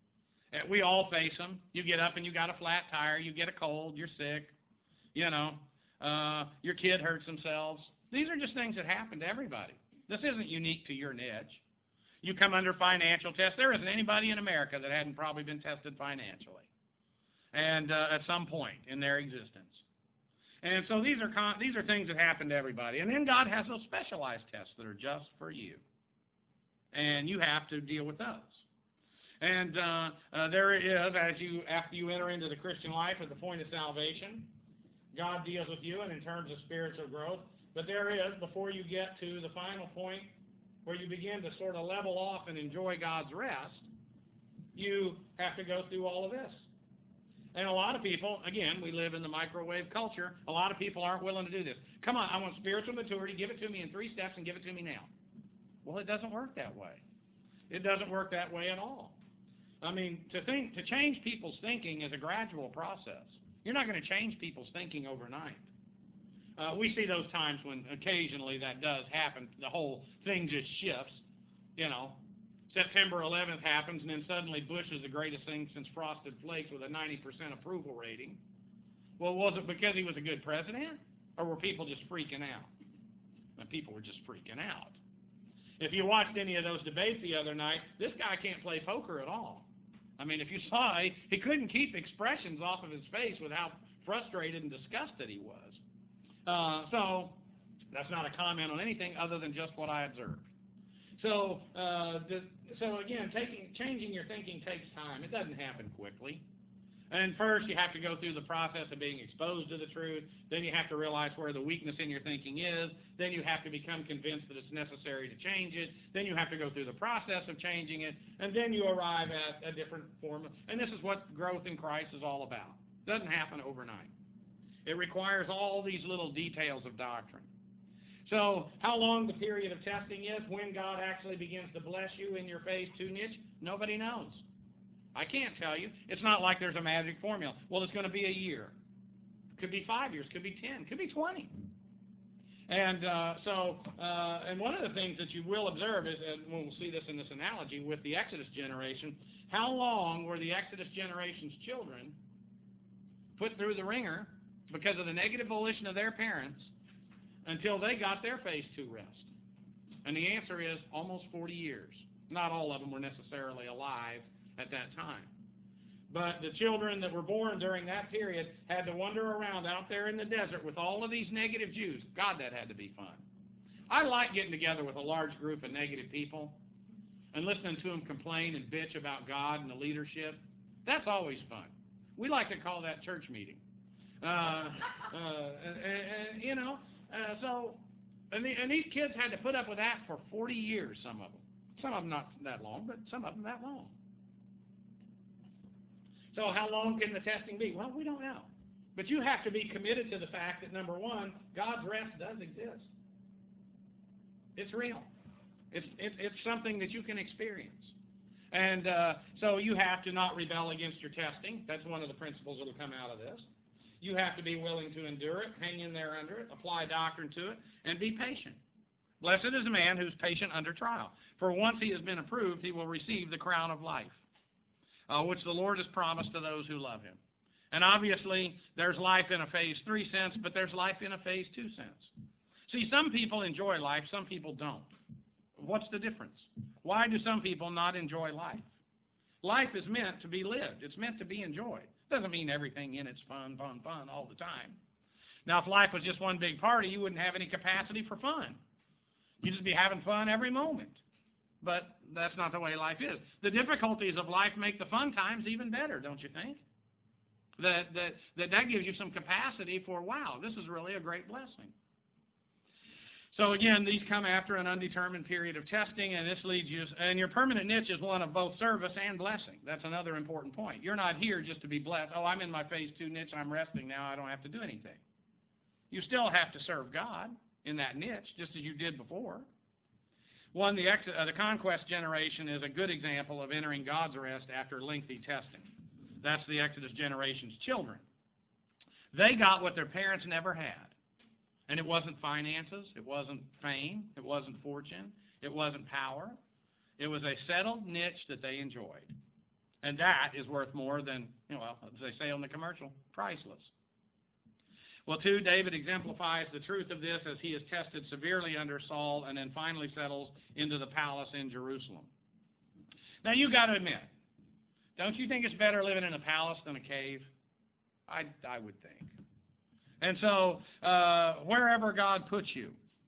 We all face them. You get up and you got a flat tire. You get a cold. You're sick. You know, uh, your kid hurts themselves. These are just things that happen to everybody. This isn't unique to your niche. You come under financial tests. There isn't anybody in America that hadn't probably been tested financially, and uh, at some point in their existence. And so these are con these are things that happen to everybody. And then God has those specialized tests that are just for you, and you have to deal with those. And uh, uh, there it is, as you after you enter into the Christian life at the point of salvation, God deals with you, and in terms of spiritual growth. But there is, before you get to the final point, where you begin to sort of level off and enjoy God's rest, you have to go through all of this. And a lot of people, again, we live in the microwave culture, a lot of people aren't willing to do this. Come on, I want spiritual maturity, give it to me in three steps and give it to me now. Well, it doesn't work that way. It doesn't work that way at all. I mean, to think, to change people's thinking is a gradual process. You're not going to change people's thinking overnight. Uh, we see those times when occasionally that does happen. The whole thing just shifts. You know, September eleventh happens, and then suddenly Bush is the greatest thing since Frosted Flakes with a ninety percent approval rating. Well, was it because he was a good president, or were people just freaking out? And people were just freaking out. If you watched any of those debates the other night, this guy can't play poker at all. I mean, if you saw, he, he couldn't keep expressions off of his face with how frustrated and disgusted he was. Uh, so that's not a comment on anything other than just what I observed. So, uh, the, so again, taking, changing your thinking takes time. It doesn't happen quickly. And first, you have to go through the process of being exposed to the truth. Then you have to realize where the weakness in your thinking is. Then you have to become convinced that it's necessary to change it. Then you have to go through the process of changing it. And then you arrive at a different form. And this is what growth in Christ is all about. It doesn't happen overnight. It requires all these little details of doctrine. So how long the period of testing is, when God actually begins to bless you in your phase two niche, nobody knows. I can't tell you. It's not like there's a magic formula. Well, it's going to be a year. Could be five years. Could be ten. Could be twenty. And uh, so, uh, and one of the things that you will observe is, and we'll see this in this analogy with the Exodus generation, how long were the Exodus generation's children put through the ringer because of the negative volition of their parents until they got their phase two rest? And the answer is almost forty years. Not all of them were necessarily alive at that time. But the children that were born during that period had to wander around out there in the desert with all of these negative Jews. God, that had to be fun. I like getting together with a large group of negative people and listening to them complain and bitch about God and the leadership. That's always fun. We like to call that church meeting. Uh, uh, and, and, you know, uh, so, and, the, and these kids had to put up with that for forty years, some of them. Some of them not that long, but some of them that long. So how long can the testing be? Well, we don't know. But you have to be committed to the fact that, number one, God's rest does exist. It's real. It's, it, it's something that you can experience. And uh, so you have to not rebel against your testing. That's one of the principles that will come out of this. You have to be willing to endure it, hang in there under it, apply doctrine to it, and be patient. Blessed is the man who is patient under trial. For once he has been approved, he will receive the crown of life, Uh, which the Lord has promised to those who love him. And obviously, there's life in a phase three sense, but there's life in a phase two sense. See, some people enjoy life, some people don't. What's the difference? Why do some people not enjoy life? Life is meant to be lived. It's meant to be enjoyed. Doesn't mean everything in it's fun, fun, fun all the time. Now, if life was just one big party, you wouldn't have any capacity for fun. You'd just be having fun every moment. But that's not the way life is. The difficulties of life make the fun times even better, don't you think? That, that, that, that gives you some capacity for, wow, this is really a great blessing. So again, these come after an undetermined period of testing, and this leads you, and your permanent niche is one of both service and blessing. That's another important point. You're not here just to be blessed. Oh, I'm in my phase two niche, I'm resting now, I don't have to do anything. You still have to serve God in that niche, just as you did before. One, the, ex uh, the conquest generation is a good example of entering God's rest after lengthy testing. That's the Exodus generation's children. They got what their parents never had. And it wasn't finances, it wasn't fame, it wasn't fortune, it wasn't power. It was a settled niche that they enjoyed. And that is worth more than, you know, well, as they say on the commercial, priceless. Well, two, David exemplifies the truth of this as he is tested severely under Saul and then finally settles into the palace in Jerusalem. Now, you've got to admit, don't you think it's better living in a palace than a cave? I, I would think. And so, uh, wherever God puts you,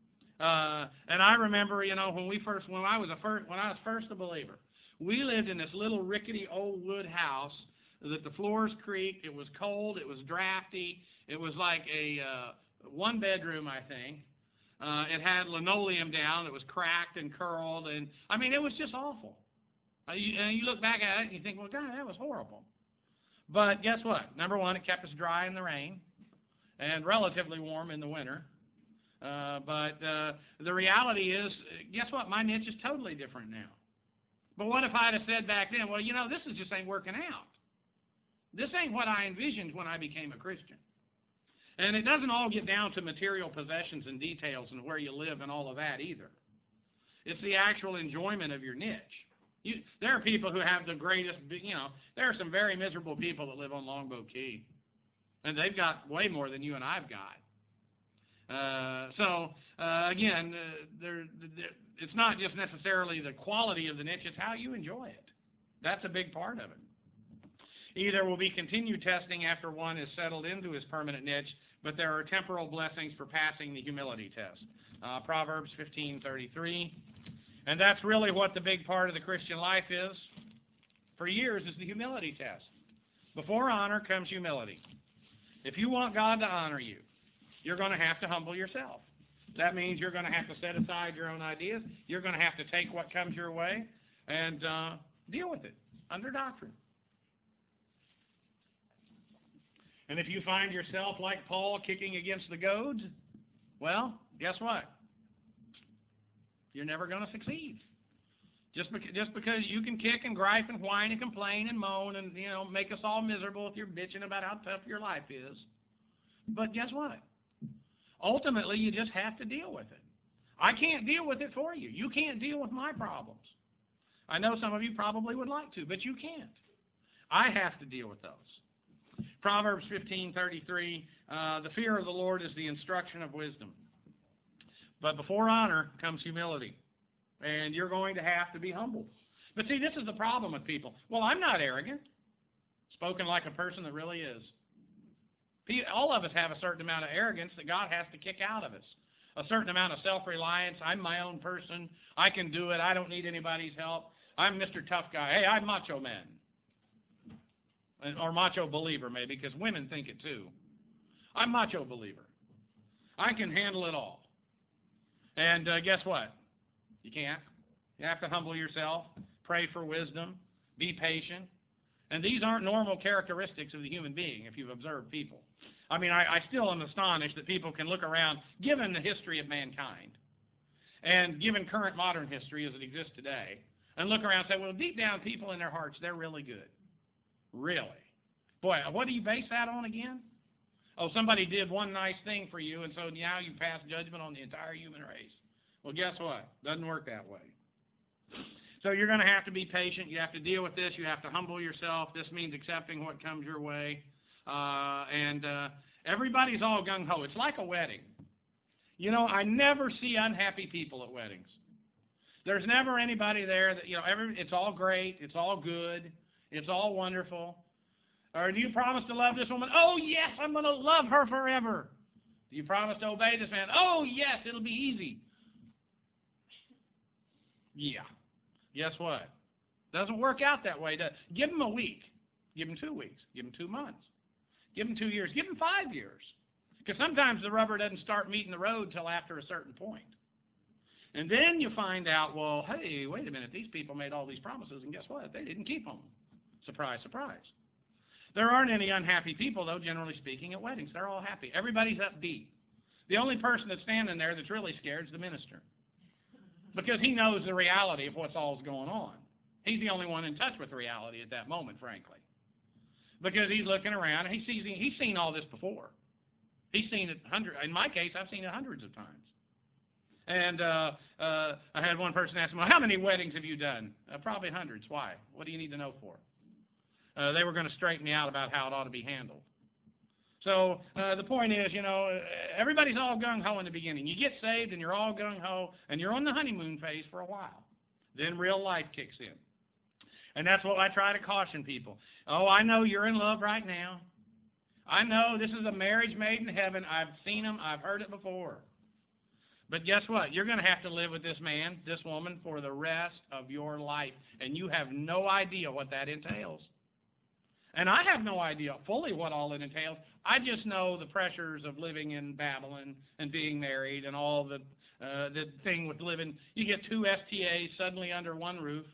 uh, and I remember, you know, when we first, when I was a first, when I was first a believer, we lived in this little rickety old wood house that the floors creaked. It was cold. It was drafty. It was like a uh, one bedroom, I think. Uh, it had linoleum down. It was cracked and curled, and I mean, it was just awful. Uh, you, and you look back at it and you think, well, God, that was horrible. But guess what? Number one, it kept us dry in the rain and relatively warm in the winter. Uh, but uh, the reality is, guess what? My niche is totally different now. But what if I'd have said back then, well, you know, this is just ain't working out. This ain't what I envisioned when I became a Christian. And it doesn't all get down to material possessions and details and where you live and all of that either. It's the actual enjoyment of your niche. You, there are people who have the greatest, you know, there are some very miserable people that live on Longboat Key. And they've got way more than you and I've got. Uh, so, uh, again, uh, they're, they're, it's not just necessarily the quality of the niche, it's how you enjoy it. That's a big part of it. Either will be continued testing after one is settled into his permanent niche, but there are temporal blessings for passing the humility test. Uh, Proverbs fifteen thirty-three. And that's really what the big part of the Christian life is for years, is the humility test. Before honor comes humility. If you want God to honor you, you're going to have to humble yourself. That means you're going to have to set aside your own ideas. You're going to have to take what comes your way and uh, deal with it under doctrine. And if you find yourself, like Paul, kicking against the goads, well, guess what? You're never going to succeed. Just, beca just because you can kick and gripe and whine and complain and moan and, you know, make us all miserable if you're bitching about how tough your life is. But guess what? Ultimately, you just have to deal with it. I can't deal with it for you. You can't deal with my problems. I know some of you probably would like to, but you can't. I have to deal with those. Proverbs fifteen thirty-three, uh, the fear of the Lord is the instruction of wisdom. But before honor comes humility. And you're going to have to be humble. But see, this is the problem with people. Well, I'm not arrogant. Spoken like a person that really is. All of us have a certain amount of arrogance that God has to kick out of us. A certain amount of self-reliance. I'm my own person. I can do it. I don't need anybody's help. I'm Mister Tough Guy. Hey, I'm Macho Man. Or Macho Believer, maybe, because women think it too. I'm Macho Believer. I can handle it all. And uh, guess what? You can't. You have to humble yourself, pray for wisdom, be patient. And these aren't normal characteristics of the human being, if you've observed people. I mean, I, I still am astonished that people can look around, given the history of mankind, and given current modern history as it exists today, and look around and say, well, deep down, people in their hearts, they're really good. Really. Boy, what do you base that on again? Oh, somebody did one nice thing for you, and so now you pass judgment on the entire human race. Well, guess what? Doesn't work that way. So you're going to have to be patient. You have to deal with this. You have to humble yourself. This means accepting what comes your way. Uh, and uh, everybody's all gung-ho. It's like a wedding. You know, I never see unhappy people at weddings. There's never anybody there that, you know, every, it's all great. It's all good. It's all wonderful. Or do you promise to love this woman? Oh, yes, I'm going to love her forever. Do you promise to obey this man? Oh, yes, it'll be easy. Yeah. Guess what? Doesn't work out that way. Give him a week. Give him two weeks. Give him two months. Give him two years. Give him five years. Because sometimes the rubber doesn't start meeting the road till after a certain point. And then you find out, well, hey, wait a minute. These people made all these promises, and guess what? They didn't keep them. Surprise, surprise. There aren't any unhappy people, though, generally speaking, at weddings. They're all happy. Everybody's upbeat. The only person that's standing there that's really scared is the minister. Because he knows the reality of what's all's going on. He's the only one in touch with reality at that moment, frankly. Because he's looking around, and he sees, he's seen all this before. He's seen it hundreds. In my case, I've seen it hundreds of times. And uh, uh, I had one person ask me, well, how many weddings have you done? Uh, probably hundreds. Why? What do you need to know for? Uh, they were going to straighten me out about how it ought to be handled. So uh, the point is, you know, everybody's all gung-ho in the beginning. You get saved and you're all gung-ho, and you're on the honeymoon phase for a while. Then real life kicks in. And that's what I try to caution people. Oh, I know you're in love right now. I know this is a marriage made in heaven. I've seen them. I've heard it before. But guess what? You're going to have to live with this man, this woman, for the rest of your life. And you have no idea what that entails. And I have no idea fully what all it entails. I just know the pressures of living in Babylon and being married and all the uh, the thing with living. You get two S T As suddenly under one roof.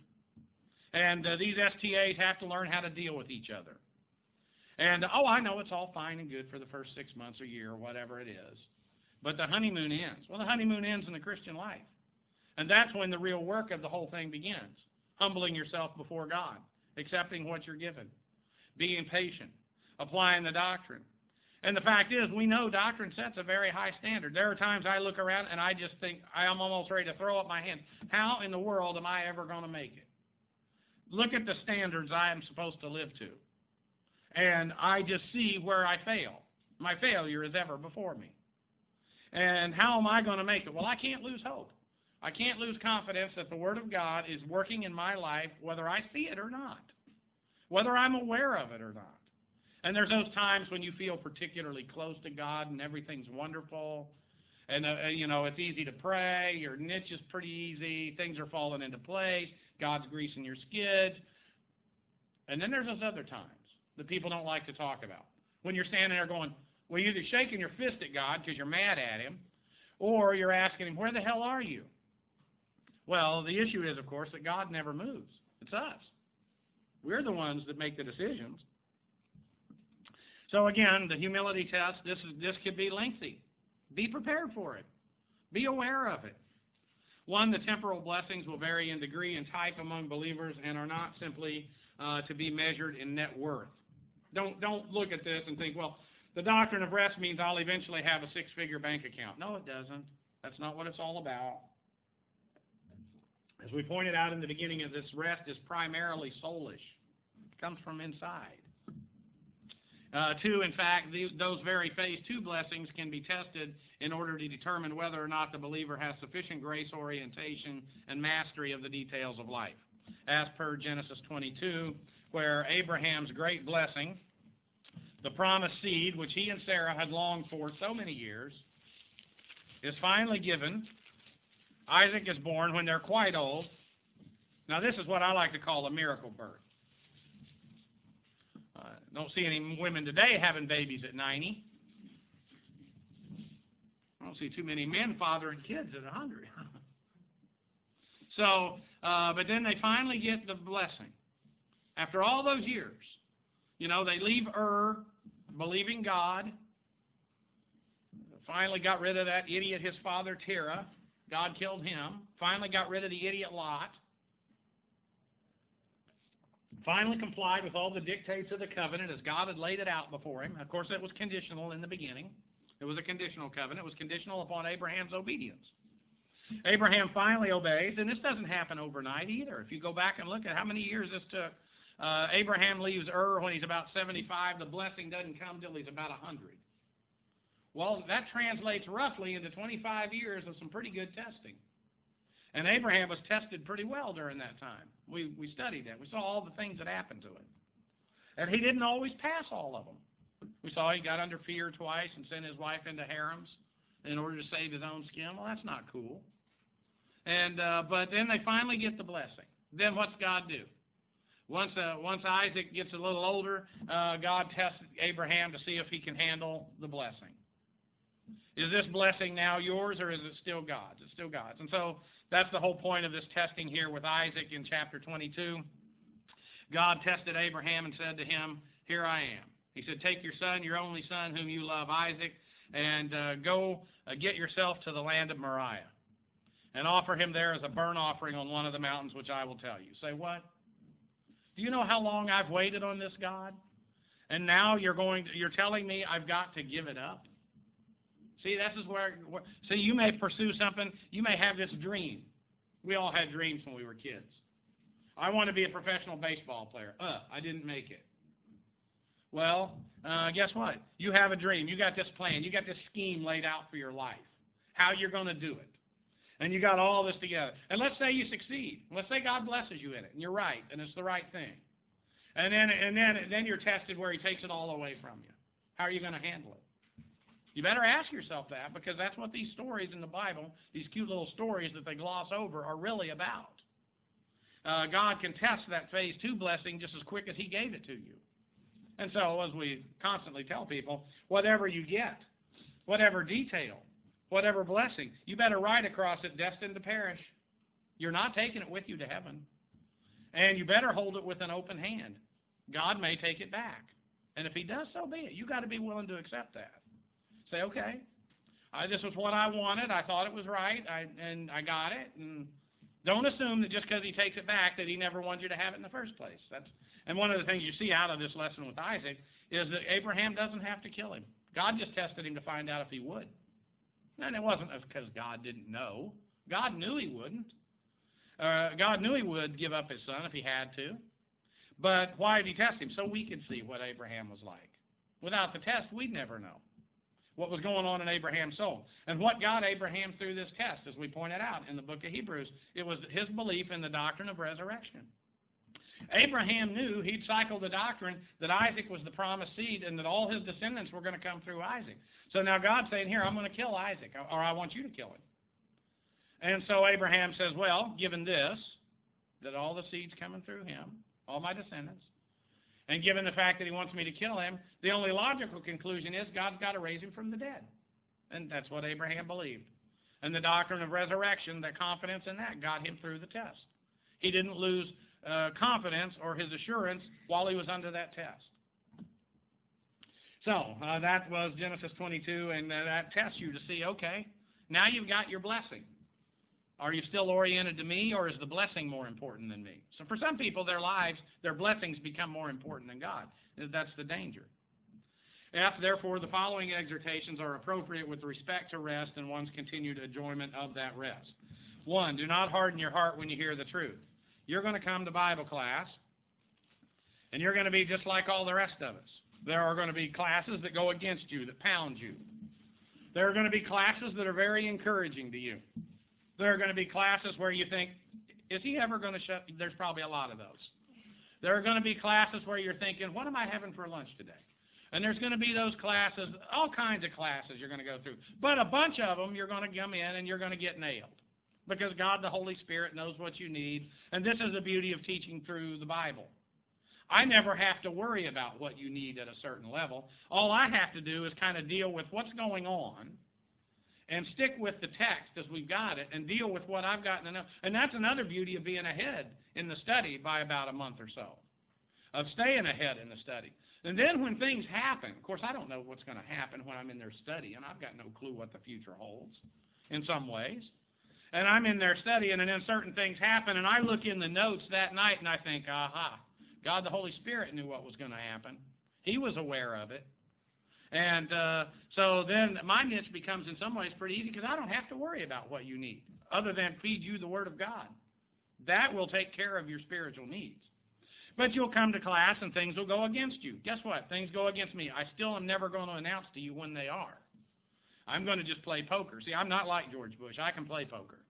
And uh, these S T As have to learn how to deal with each other. And, oh, I know it's all fine and good for the first six months or year or whatever it is. But the honeymoon ends. Well, the honeymoon ends in the Christian life. And that's when the real work of the whole thing begins. Humbling yourself before God. Accepting what you're given. Being patient. Applying the doctrine. And the fact is, we know doctrine sets a very high standard. There are times I look around and I just think, I'm almost ready to throw up my hands. How in the world am I ever going to make it? Look at the standards I am supposed to live to. And I just see where I fail. My failure is ever before me. And how am I going to make it? Well, I can't lose hope. I can't lose confidence that the Word of God is working in my life, whether I see it or not, whether I'm aware of it or not. And there's those times when you feel particularly close to God and everything's wonderful. And, uh, you know, it's easy to pray. Your niche is pretty easy. Things are falling into place. God's greasing your skids. And then there's those other times that people don't like to talk about. When you're standing there going, well, you're either shaking your fist at God because you're mad at Him, or you're asking Him, where the hell are you? Well, the issue is, of course, that God never moves. It's us. We're the ones that make the decisions. So again, the humility test, this is this could be lengthy. Be prepared for it. Be aware of it. One, the temporal blessings will vary in degree and type among believers and are not simply uh, to be measured in net worth. Don't, don't look at this and think, well, the doctrine of rest means I'll eventually have a six-figure bank account. No, it doesn't. That's not what it's all about. As we pointed out in the beginning of this, rest is primarily soulish. It comes from inside. Uh, two, in fact, the, those very phase two blessings can be tested in order to determine whether or not the believer has sufficient grace orientation and mastery of the details of life. As per Genesis twenty-two, where Abraham's great blessing, the promised seed, which he and Sarah had longed for so many years, is finally given. Isaac is born when they're quite old. Now, this is what I like to call a miracle birth. Uh, don't see any women today having babies at ninety. I don't see too many men fathering kids at one hundred. So, uh, but then they finally get the blessing. After all those years, you know, they leave Ur, believing God. Finally got rid of that idiot, his father, Terah. God killed him. Finally got rid of the idiot Lot. Finally complied with all the dictates of the covenant as God had laid it out before him. Of course, it was conditional in the beginning. It was a conditional covenant. It was conditional upon Abraham's obedience. Abraham finally obeys, and this doesn't happen overnight either. If you go back and look at how many years this took, uh, Abraham leaves Ur when he's about seventy-five. The blessing doesn't come till he's about one hundred. Well, that translates roughly into twenty-five years of some pretty good testing. And Abraham was tested pretty well during that time. We, we studied that. We saw all the things that happened to him. And he didn't always pass all of them. We saw he got under fear twice and sent his wife into harems in order to save his own skin. Well, that's not cool. And uh, but then they finally get the blessing. Then what's God do? Once uh, once Isaac gets a little older, uh, God tests Abraham to see if he can handle the blessing. Is this blessing now yours, or is it still God's? It's still God's. And so that's the whole point of this testing here with Isaac in chapter twenty-two. God tested Abraham and said to him, "Here I am." He said, "Take your son, your only son, whom you love, Isaac, and uh, go uh, get yourself to the land of Moriah, and offer him there as a burnt offering on one of the mountains which I will tell you." Say what? Do you know how long I've waited on this, God? And now you're going to, you're telling me I've got to give it up? See, this is where, where see, you may pursue something. You may have this dream. We all had dreams when we were kids. I want to be a professional baseball player. Uh, I didn't make it. Well, uh, guess what? You have a dream. You got this plan. You got this scheme laid out for your life, how you're going to do it. And you got all this together. And let's say you succeed. Let's say God blesses you in it, and you're right, and it's the right thing. And then, and then, and then you're tested where he takes it all away from you. How are you going to handle it? You better ask yourself that, because that's what these stories in the Bible, these cute little stories that they gloss over, are really about. Uh, God can test that phase two blessing just as quick as he gave it to you. And so, as we constantly tell people, whatever you get, whatever detail, whatever blessing, you better write across it, destined to perish. You're not taking it with you to heaven. And you better hold it with an open hand. God may take it back. And if he does, so be it. You've got to be willing to accept that. Say, okay, I, this was what I wanted. I thought it was right, I, and I got it. And don't assume that just because he takes it back that he never wanted you to have it in the first place. That's, and one of the things you see out of this lesson with Isaac is that Abraham doesn't have to kill him. God just tested him to find out if he would. And it wasn't because God didn't know. God knew he wouldn't. Uh, God knew he would give up his son if he had to. But why did he test him? So we could see what Abraham was like. Without the test, we'd never know what was going on in Abraham's soul. And what got Abraham through this test, as we pointed out in the book of Hebrews, it was his belief in the doctrine of resurrection. Abraham knew he'd cycled the doctrine that Isaac was the promised seed and that all his descendants were going to come through Isaac. So now God's saying, here, I'm going to kill Isaac, or I want you to kill him. And so Abraham says, well, given this, that all the seeds coming through him, all my descendants, and given the fact that he wants me to kill him, the only logical conclusion is God's got to raise him from the dead. And that's what Abraham believed. And the doctrine of resurrection, the confidence in that, got him through the test. He didn't lose uh, confidence or his assurance while he was under that test. So uh, that was Genesis twenty-two, and uh, that tests you to see, okay, now you've got your blessing. Are you still oriented to me, or is the blessing more important than me? So for some people, their lives, their blessings become more important than God. That's the danger. F, therefore, the following exhortations are appropriate with respect to rest and one's continued enjoyment of that rest. One, do not harden your heart when you hear the truth. You're going to come to Bible class, and you're going to be just like all the rest of us. There are going to be classes that go against you, that pound you. There are going to be classes that are very encouraging to you. There are going to be classes where you think, is he ever going to shut? There's probably a lot of those. There are going to be classes where you're thinking, what am I having for lunch today? And there's going to be those classes, all kinds of classes you're going to go through. But a bunch of them, you're going to come in and you're going to get nailed. Because God, the Holy Spirit, knows what you need. And this is the beauty of teaching through the Bible. I never have to worry about what you need at a certain level. All I have to do is kind of deal with what's going on and stick with the text as we've got it and deal with what I've gotten to know. And that's another beauty of being ahead in the study by about a month or so, of staying ahead in the study. And then when things happen, of course, I don't know what's going to happen when I'm in there studying. I've got no clue what the future holds in some ways. And I'm in there studying, and then certain things happen, and I look in the notes that night, and I think, aha, God the Holy Spirit knew what was going to happen. He was aware of it. And uh, so then my niche becomes in some ways pretty easy because I don't have to worry about what you need other than feed you the Word of God. That will take care of your spiritual needs. But you'll come to class and things will go against you. Guess what? Things go against me. I still am never going to announce to you when they are. I'm going to just play poker. See, I'm not like George Bush. I can play poker.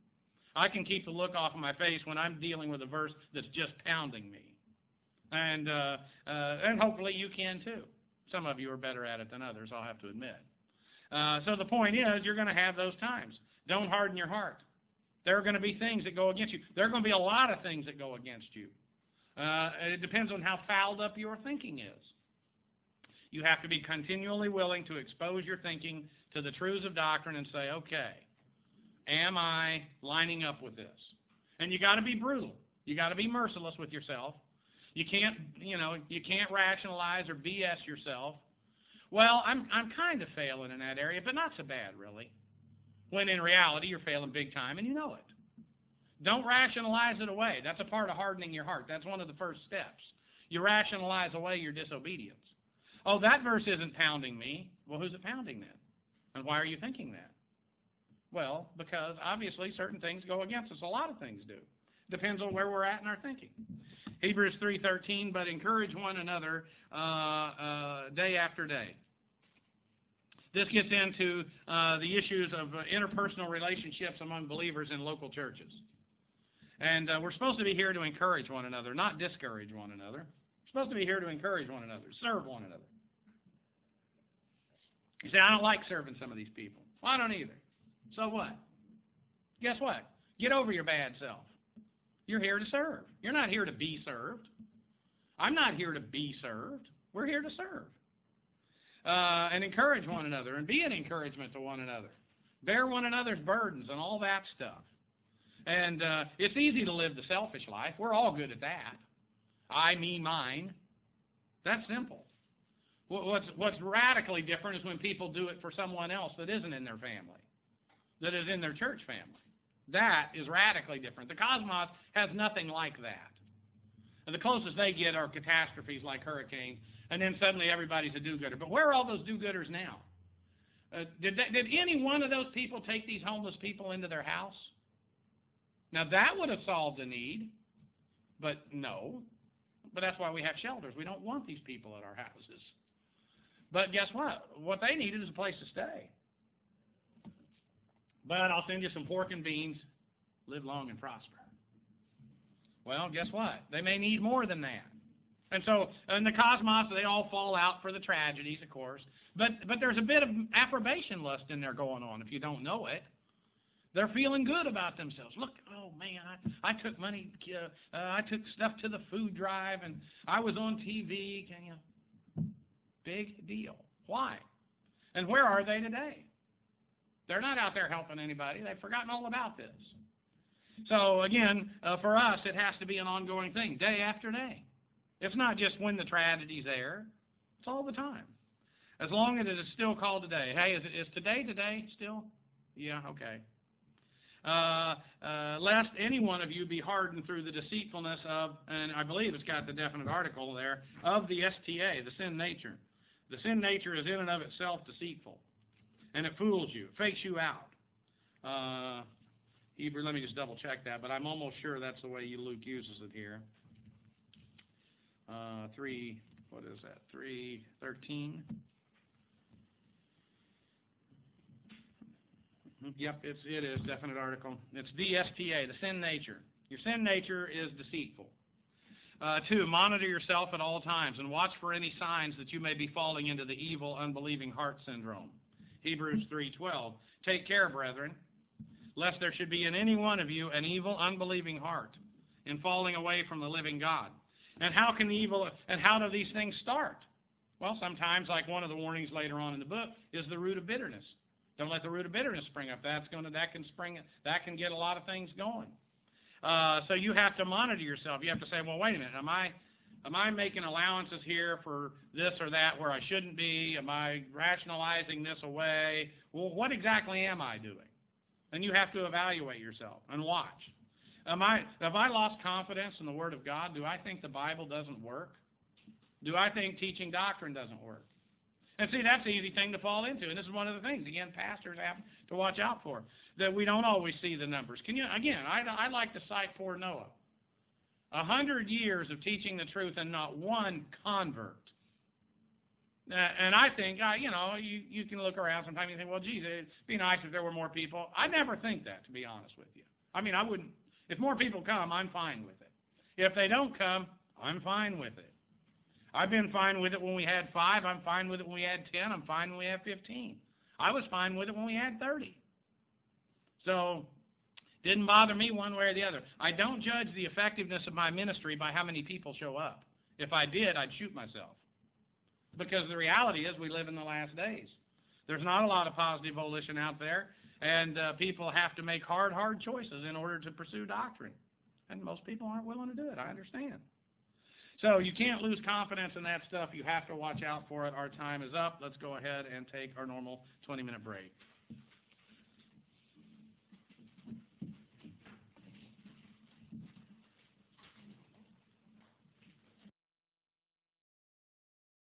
I can keep the look off of my face when I'm dealing with a verse that's just pounding me. And, uh, uh, and hopefully you can too. Some of you are better at it than others, I'll have to admit. Uh, so the point is, you're going to have those times. Don't harden your heart. There are going to be things that go against you. There are going to be a lot of things that go against you. Uh, it depends on how fouled up your thinking is. You have to be continually willing to expose your thinking to the truths of doctrine and say, okay, am I lining up with this? And you got to be brutal. You got to be merciless with yourself. You can't, you know, you can't rationalize or B S yourself. Well, I'm I'm kind of failing in that area, but not so bad, really. When in reality, you're failing big time, and you know it. Don't rationalize it away. That's a part of hardening your heart. That's one of the first steps. You rationalize away your disobedience. Oh, that verse isn't pounding me. Well, who's it pounding then? And why are you thinking that? Well, because obviously certain things go against us. A lot of things do. Depends on where we're at in our thinking. Hebrews three thirteen, but encourage one another uh, uh, day after day. This gets into uh, the issues of uh, interpersonal relationships among believers in local churches. And uh, we're supposed to be here to encourage one another, not discourage one another. We're supposed to be here to encourage one another, serve one another. You say, I don't like serving some of these people. Well, I don't either. So what? Guess what? Get over your bad self. You're here to serve. You're not here to be served. I'm not here to be served. We're here to serve. Uh, and encourage one another and be an encouragement to one another. Bear one another's burdens and all that stuff. And uh, it's easy to live the selfish life. We're all good at that. I, me, mine. That's simple. What's, what's radically different is when people do it for someone else that isn't in their family, that is in their church family. That is radically different. The cosmos has nothing like that. And the closest they get are catastrophes like hurricanes, and then suddenly everybody's a do-gooder. But where are all those do-gooders now? Uh, did, they, did any one of those people take these homeless people into their house? Now, that would have solved the need, but no. But that's why we have shelters. We don't want these people at our houses. But guess what? What they needed is a place to stay. But I'll send you some pork and beans. Live long and prosper. Well, guess what? They may need more than that. And so in the cosmos, they all fall out for the tragedies, of course. But but there's a bit of approbation lust in there going on if you don't know it. They're feeling good about themselves. Look, oh man, I, I took money, uh, uh, I took stuff to the food drive, and I was on T V. Can you? Big deal. Why? And where are they today? They're not out there helping anybody. They've forgotten all about this. So again, uh, for us, it has to be an ongoing thing, day after day. It's not just when the tragedy's there. It's all the time. As long as it is still called today. Hey, is, it, is today today still? Yeah, okay. Uh, uh, lest any one of you be hardened through the deceitfulness of, and I believe it's got the definite article there, of the S T A, the sin nature. The sin nature is in and of itself deceitful. And it fools you, fakes you out. Uh, Hebrew, let me just double check that, but I'm almost sure that's the way Luke uses it here. Uh, three, what is that? three thirteen. Yep, it's, it is, definite article. It's the S T A, the sin nature. Your sin nature is deceitful. Uh, two, monitor yourself at all times and watch for any signs that you may be falling into the evil, unbelieving heart syndrome. Hebrews three twelve. Take care, brethren, lest there should be in any one of you an evil, unbelieving heart in falling away from the living God. And how can the evil, and how do these things start? Well, sometimes, like one of the warnings later on in the book, is the root of bitterness. Don't let the root of bitterness spring up. That's going to, that can spring, that can get a lot of things going. Uh, so you have to monitor yourself. You have to say, well, wait a minute, am I, am I making allowances here for this or that where I shouldn't be? Am I rationalizing this away? Well, what exactly am I doing? And you have to evaluate yourself and watch. Am I, have I lost confidence in the Word of God? Do I think the Bible doesn't work? Do I think teaching doctrine doesn't work? And see, that's an easy thing to fall into. And this is one of the things, again, pastors have to watch out for, that we don't always see the numbers. Can you, again, I, I like to cite poor Noah. A hundred years of teaching the truth and not one convert. Uh, and I think, uh, you know, you, you can look around sometimes and think, well, geez, it'd be nice if there were more people. I never think that, to be honest with you. I mean, I wouldn't, if more people come, I'm fine with it. If they don't come, I'm fine with it. I've been fine with it when we had five. I'm fine with it when we had ten. I'm fine when we had fifteen. I was fine with it when we had thirty. So, didn't bother me one way or the other. I don't judge the effectiveness of my ministry by how many people show up. If I did, I'd shoot myself. Because the reality is we live in the last days. There's not a lot of positive volition out there, and uh, people have to make hard, hard choices in order to pursue doctrine. And most people aren't willing to do it, I understand. So you can't lose confidence in that stuff. You have to watch out for it. Our time is up. Let's go ahead and take our normal twenty-minute break.